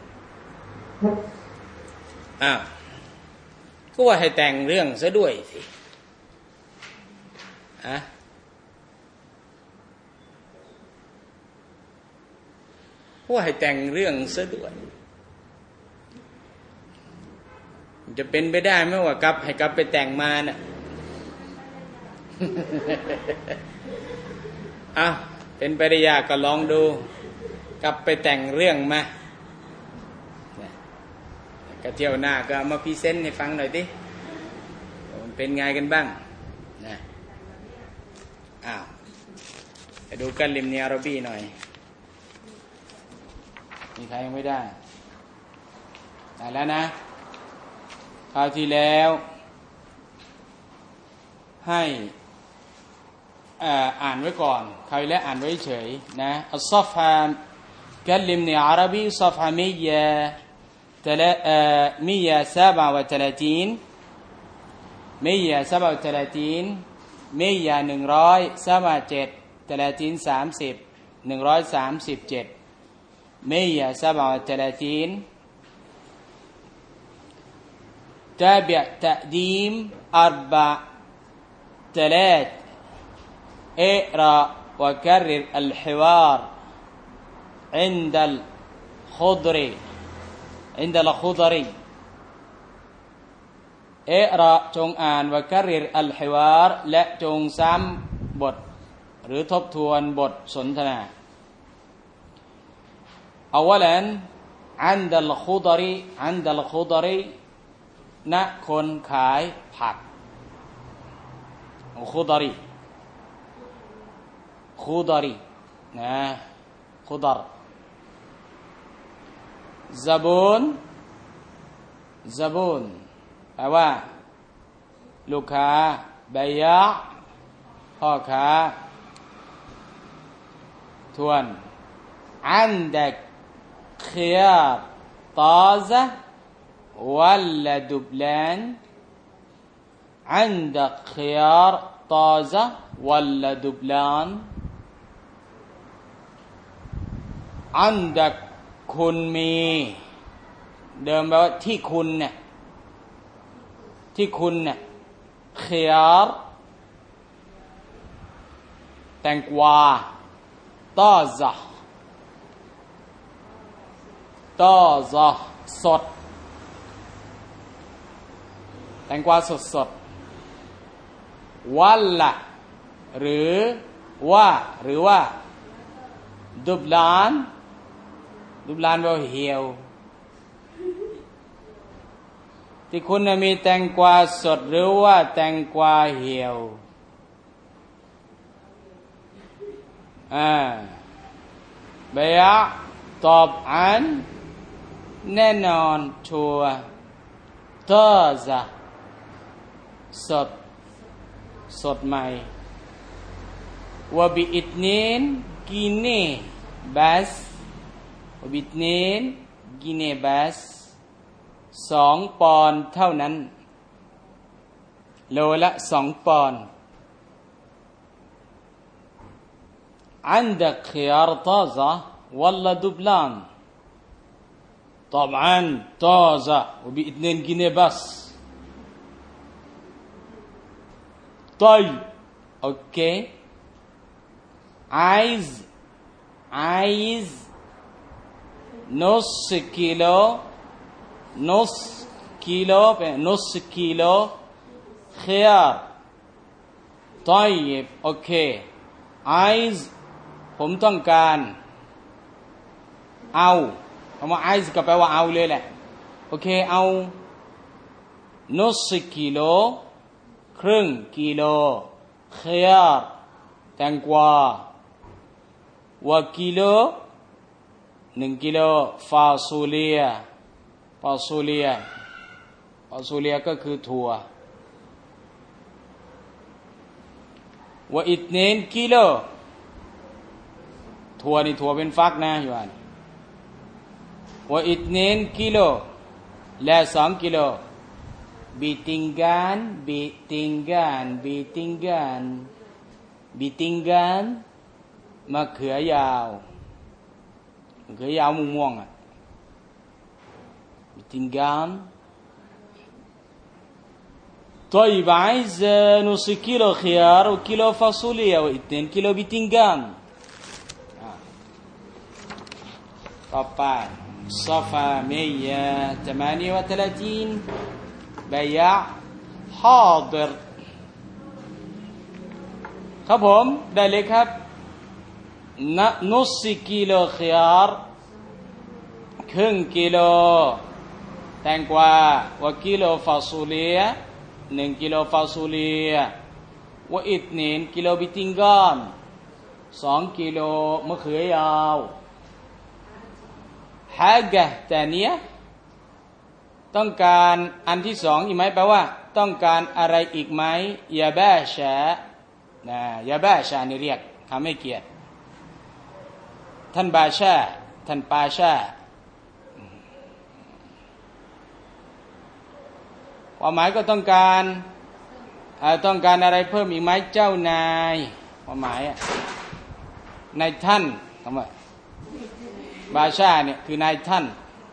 อ่ะก็ว่าให้แต่งเรื่องซะด้วยสิอ่ะว่าให้แต่งเรื่องซะด้วยจะเป็นไปได้ไหมว่ากลับให้กลับไปแต่งมาน่ะอ่ะเป็นไปได้ยากก็ลองดูกลับไปแต่งเรื่องมาก็เที่ยวหน้าก็เอามาพรีเซนต์ให้ฟังหน่อยดิมันเป็นไงกันบ้างนะอ้าวไปดูกันลิมเนียอาราบีหน่อยมีใครยังไม่ได้ได้แล้วนะคราวที่แล้วให้อ่านไว้ก่อนคราวที่แล้วอ่านไว้เฉยนะอัลซอฟฮากัลลิมเนียอาราบีซอฟฮามิยะمية سبعة وثلاثين مية سبعة وثلاثين مية หนึ่งร้อยสามสิบเจ็ด ثلاثين สามสิบหนึ่งร้อยสามสิบเจ็ด مية سبعة وثلاثين تابع تقديم أربع ثلاث اقرأ وكرر الحوار عند الخضر عند الخضري اقرأ จงอ่านวะกะริรอัลฮิวาร์และจงซ้ำบทหรือทบทวนบทสนทนาأولا عند الخضري عند الخضري ณคนขายผักخضري خضري นะخضرซาบูนซาบูนแปลว่าลูกค้าบายะพ่อค้าทวนอันดักขยาร์ตาซะวัลลดุบลานอันดักขยาร์ตาซะวัลลดุบลานอันดักคุณมีเดิมแปลว่าที่คุณเนี่ยที่คุณเนี่ยขยาร์แตงกวาตาซะตาซะสดแตงกวาสดสดวัลละหรือว่าหรือว่าดุบลานดุบลานแปลว่าเหี่ยวที่คุณมีแตงกวาสดหรือว่าแตงกวาเหี่ยวอ่าเบียตอบอันแน่นอนชัวร์ตาซะสดสดใหม่วะบิอิตนีนกินเน่บัสวะบิอิตนีนกินเน่บัสสองปอนด์เท่านั้นโลละสองปอนด์عندك خيار طازة ولا دبلان طبعا طازة وباثنين جنيه بس طيب اوكي عايز عايز نص كيلو نص كيلو نص كيلو خيار طيب اوكي عايزผมต้องการเอาคำว่า عايز ก็แปลว่าเอาเลยแหละโอเคเอานุสกิโลครึ่งกิโลเขียรแตงกวาวะกิโลหนึ่งกิโลฟาซูเลียฟาซูเลียฟาซูเลียก็คือถั่ววะอิตเนนกิโลถั่วนี่ถั่วเป็นฟักนะอยู่อันวะอิตเนนกิโลและสองกิโลบิติงกันบิติงกันบิติงกันบิติงกันมะเขือยาวมะเขือยาวม่วงๆอ่ะบิติงกัน طيب عايز نص كيلو خيار وكيلو فاصوليا واثنين كيلو بتنجان طبعا صفا مية ثمانية وثلاثين بيع حاضر ครับผมได้เลยครับนุสกิโลขยาร์ครึ่งกิโลแตงกวาวะกิโลฟาซูเลียหนึ่งกิโลฟาซูเลียวะอิตนินกิโลบิติงกอนสองกิโลมะเขือยาวฮากะตาเนียต้องการอันที่สองอีกไหมแปลว่าต้องการอะไรอีกไหมยาบาชานะยาบาชานี่เรียกทำให้เกียรติท่านบาชาท่านปาชาความหมายก็ต้องการต้องการอะไรเพิ่มอีกไหมเจ้านายความหมายนายท่านคำว่าบาชาเนี่ยคือนายท่าน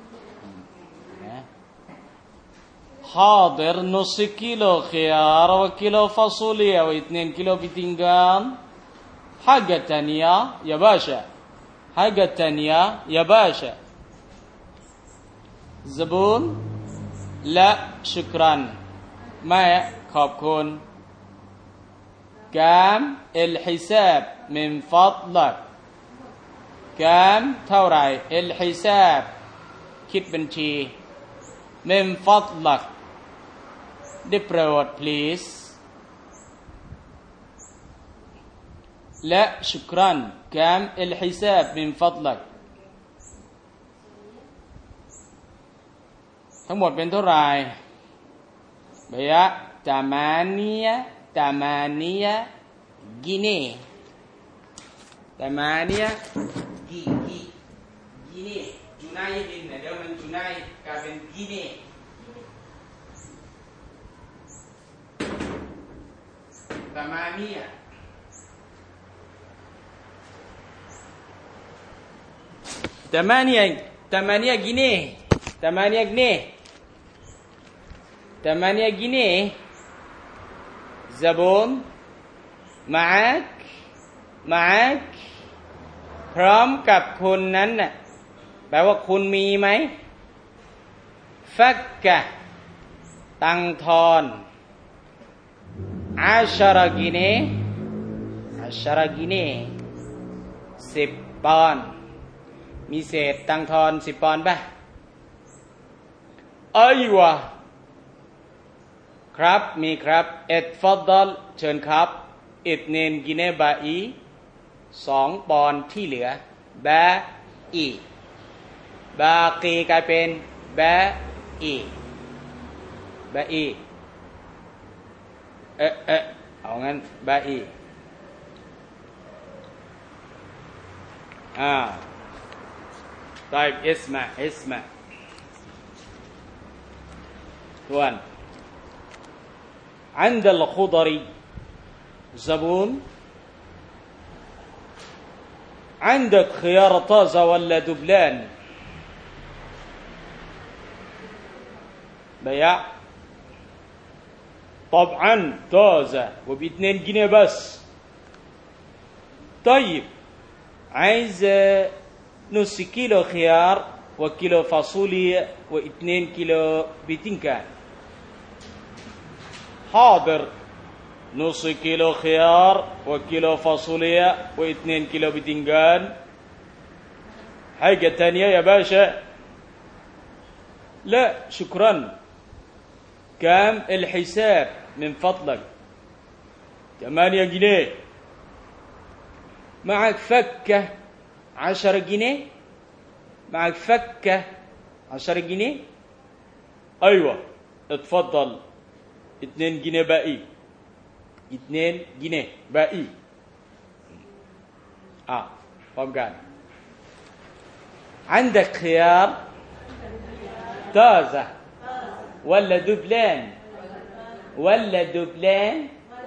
حاضر نص كيلو خيار وكيلو فاصوليا واثنين كيلو بتنجان حاجة تانية يا باشا حاجة تانية يا باشا زبون لا شكرا ما خابكون كام الحساب من فضلك كام ثوري الحسابคิดบัญชีمن فضلكได้โปรด please และชุกรัน كم الحساب من فضلك ทั้งหมดเป็นเท่าไหร่เบียะตามานียะตามานียะกินีตามานียะกิกิกินีจุนัยกินเดี๋ยวมันจุนัยกลายเป็นกินีثمانية ثمانية ثمانية جنيه ثمانية جنيه ثمانية جنيه زبون معك معك พร้อมกับคุณนั้นน่ะแปลว่าคุณมีไหมฟักกะตังทอนอาชารกินีอาชารกินีสิบปอนด์มีเศษตังทอนสิบปอนด์ป่ะอายวะครับมีครับเอ็ดฟัดดัลเชิญครับเอ็ดเนนกินีบาอีสองปอนด์ที่เหลือบาอีบากีกลายเป็นบาอีบาอีเอ๊ะเอ๊ะเอางั้นบาอีอ่าطيب اسمع اسمع ทวน عند الخضري زبون عندك خيار طازة ولا دبلان بيع طبعا طازة وباثنين جنيه بس طيب عايز نص كيلو خيار وكيلو فاصوليا واثنين كيلو بتنجان حاضر نص كيلو خيار وكيلو فاصوليا واثنين كيلو بتنجان حاجة تانية يا باشا لا شكرا كم الحساب من فضلك ثمانية جنيه معك فكة عشرة جنيه معك فكة عشرة جنيه أيوة اتفضل اتنين جنيه باقي اتنين جنيه باقي آه فقال عندك خيار طازة ولا دبلان ولا دبلان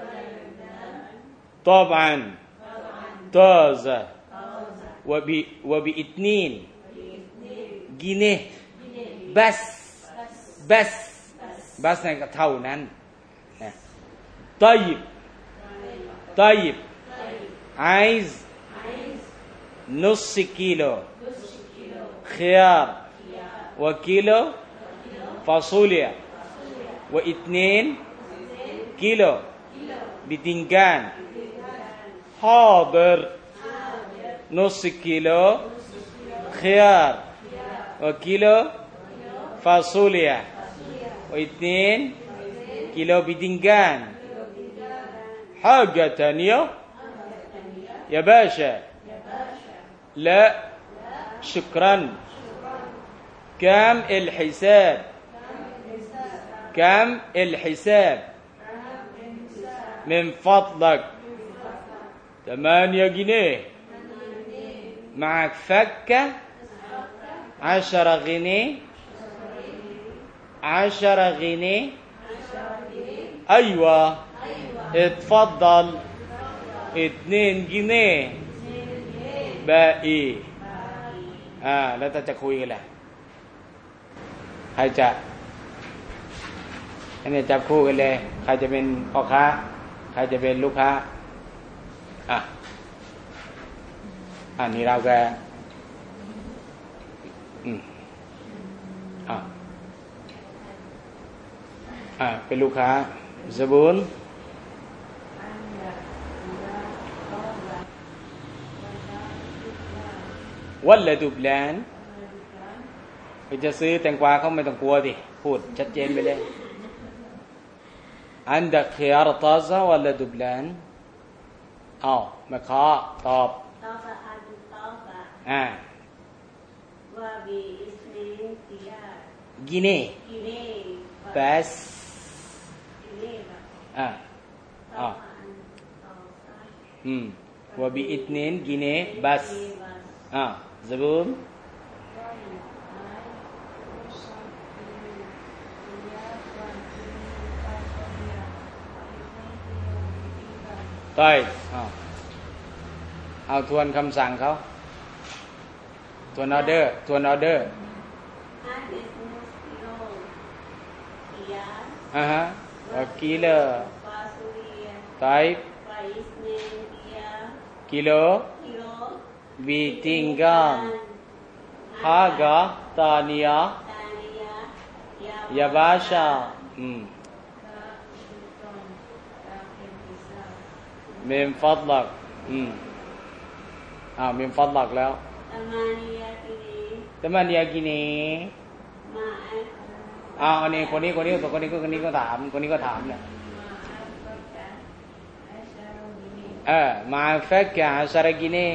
طبعا طازة وب وباتنين جنيه بس بس بس นั่นก็เท่านั้น طيب طيب عايز نص كيلو خيار وكيلو فاصوليا واثنين كيلو بدنجان حاضر نص كيلو خيار وكيلو فاصوليا واثنين كيلو بدنجان حاجة تانية يا باشا لا شكرا كم الحساب كم الحساب من فضلك ثمانية جنيه معك فكة عشرة جنيه عشرة جنيه أيوة اتفضل اتنين جنيه باقيอ่าแล้วจะคุยกันแหละใครจะอันนี้จับคู่กันเลยใครจะเป็นพ่อค้าใครจะเป็นลูกค้าอ่ะอันนี้เราก็อืมอ่ะอ่ะเป็นลูกค้าซะบุนวัลละดุบลานไปจะซื้อแตงกวาเขาไม่ต้องกลัวดิพูดชัดเจนไปเลยอันดักขยาร์ตาซะวัลละดุบลานอ้าวแม่ค้าตอบตอบอันตอบอ่าว่าบีอิสลิมติยากินเน่กินเน่บัสกินเน่อ่าอ่าอืมว่าบีอิตนินกินเน่บัสอ่าزبون طيب เอาเอาทวนคำสั่งเขาทวนออเดอร์ทวนออเดอร์อ่าฮะกิโล طيب كيلو بتنجان حاجة تانية يا باشا من فضلك امم اه من فضلك แล้วثمانية جنيهอ้าวอันนี้คนนี้คนนี้คนนี้คนนี้ก็ถามคนนี้ก็ถามเนี่ยเออมาفكة عشرة جنيه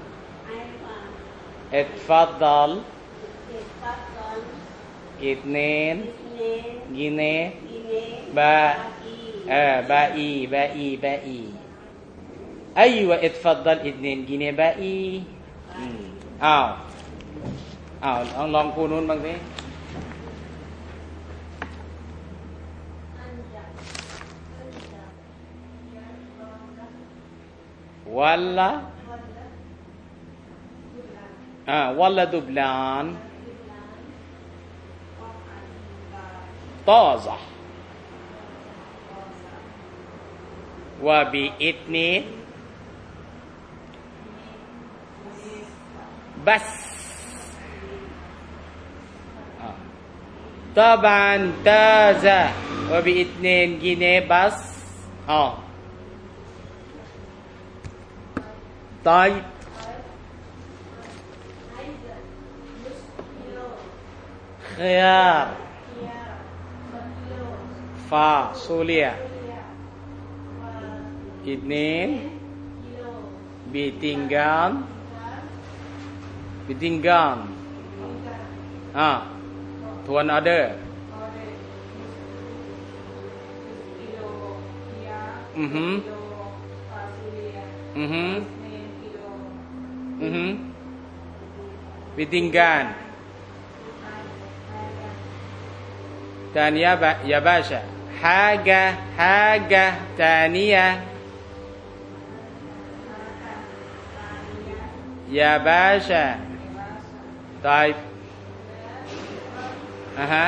اتفضل اثنين جنيه باقي اه باقي باقي باقي ايوه اتفضل اثنين جنيه باقيอ้าวอ้าวลองลองคูนู้นบ้างสิวัลละอ่าวัลละดุบลานطازة وبإثنين بس آه. طبعا تازة وبإثنين جنيه بس اه طيب خيار ฟาซูเลียอิดเนนบิติงกันบิติงกันอ่าทวนออเดอร์อือฮึอือฮึอือฮึบิติงกันثانية يا باشا حاجة حاجة ثانية يا باشا طيب أها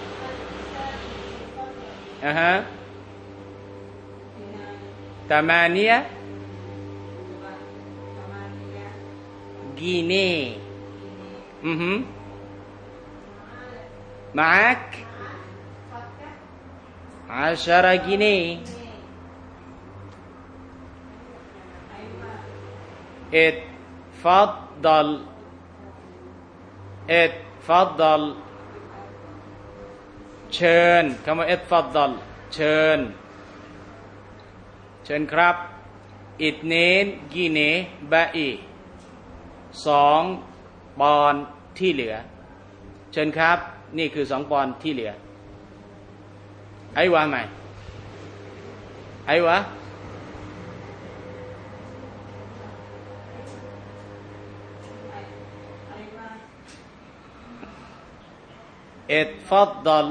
أها ثمانية جنيه اها معك عشرة جنيه اتفضل اتفضل เชิญคำว่า اتفضل เชิญเชิญครับอิดเนนกีเนบะอีสองปอนด์ที่เหลือเชิญครับนี่คือสองปอนด์ที่เหลือไอ้วะไหมไอ้วะاتفضل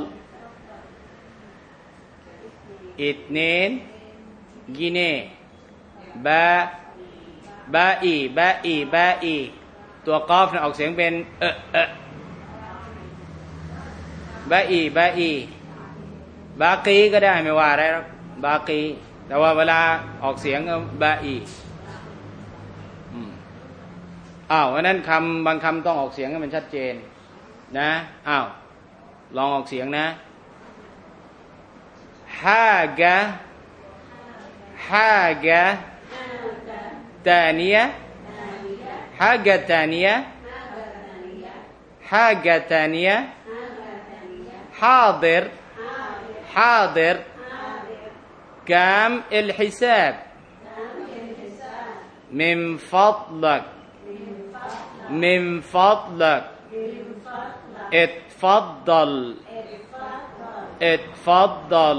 اثنين جنيه با باอีบาอีบาอีตัวกอฟนะออกเสียงเป็นเอเอบาอีบาอีบากีก็ได้ไม่ว่าอะไรหรอกบากีแต่ว่าเวลาออกเสียงบาอีอ้าวเพราะนั้นคำบางคำต้องออกเสียงให้มันชัดเจนนะอ้าวลองออกเสียงนะฮากะฮากะตานียะฮากะตานียะฮากะตานียะฮาดิรحاضر كم الحساب من فضلك من فضلك اتفضل اتفضل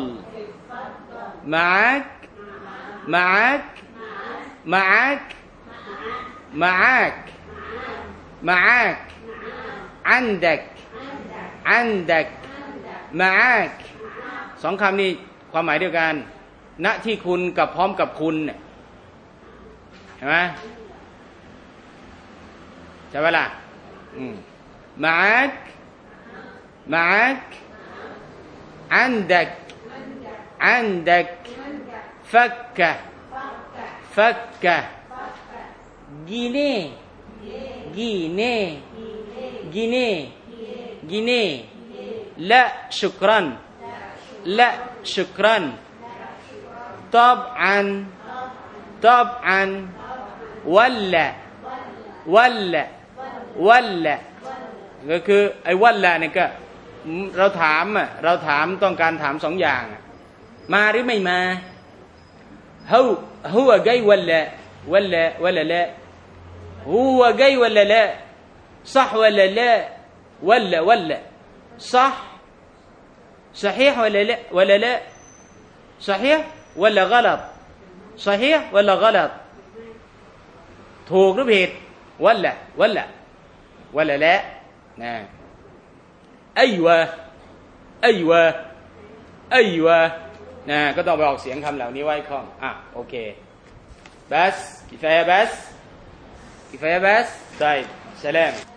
معك معك معك معك معك عندك عندك معكสองคำนี้ความหมายเดียวกันณที่คุณกับพร้อมกับคุณเนี่ยเห็นไหมใช่ไหมล่ะمعك معك عندك عندك فكة فكة جنيه جنيه جنيه جنيه لا شكرا لا شكرا طبعا طبعا ولا ولا ولا ก็คือไอ้วัลละเนี่ยก็เราถามอ่ะเราถามต้องการถามสองอย่างมาหรือไม่มาฮูฮูวะไกวัลละวัลละวัลละฮูวะไกวัลละ صح ولا لا ولا ولا صح صحيح ولا لا ولا لا صحيح ولا غلط صحيح ولا غلط ถูกหรือผิด ولا ولا ولا لا นะ أيوة أيوة أيوة นะก็ต้องไปออกเสียงคำเหล่านี้ไว้คล่องอ่ะโอเค بس كفاية بس كفاية بس طيب سلام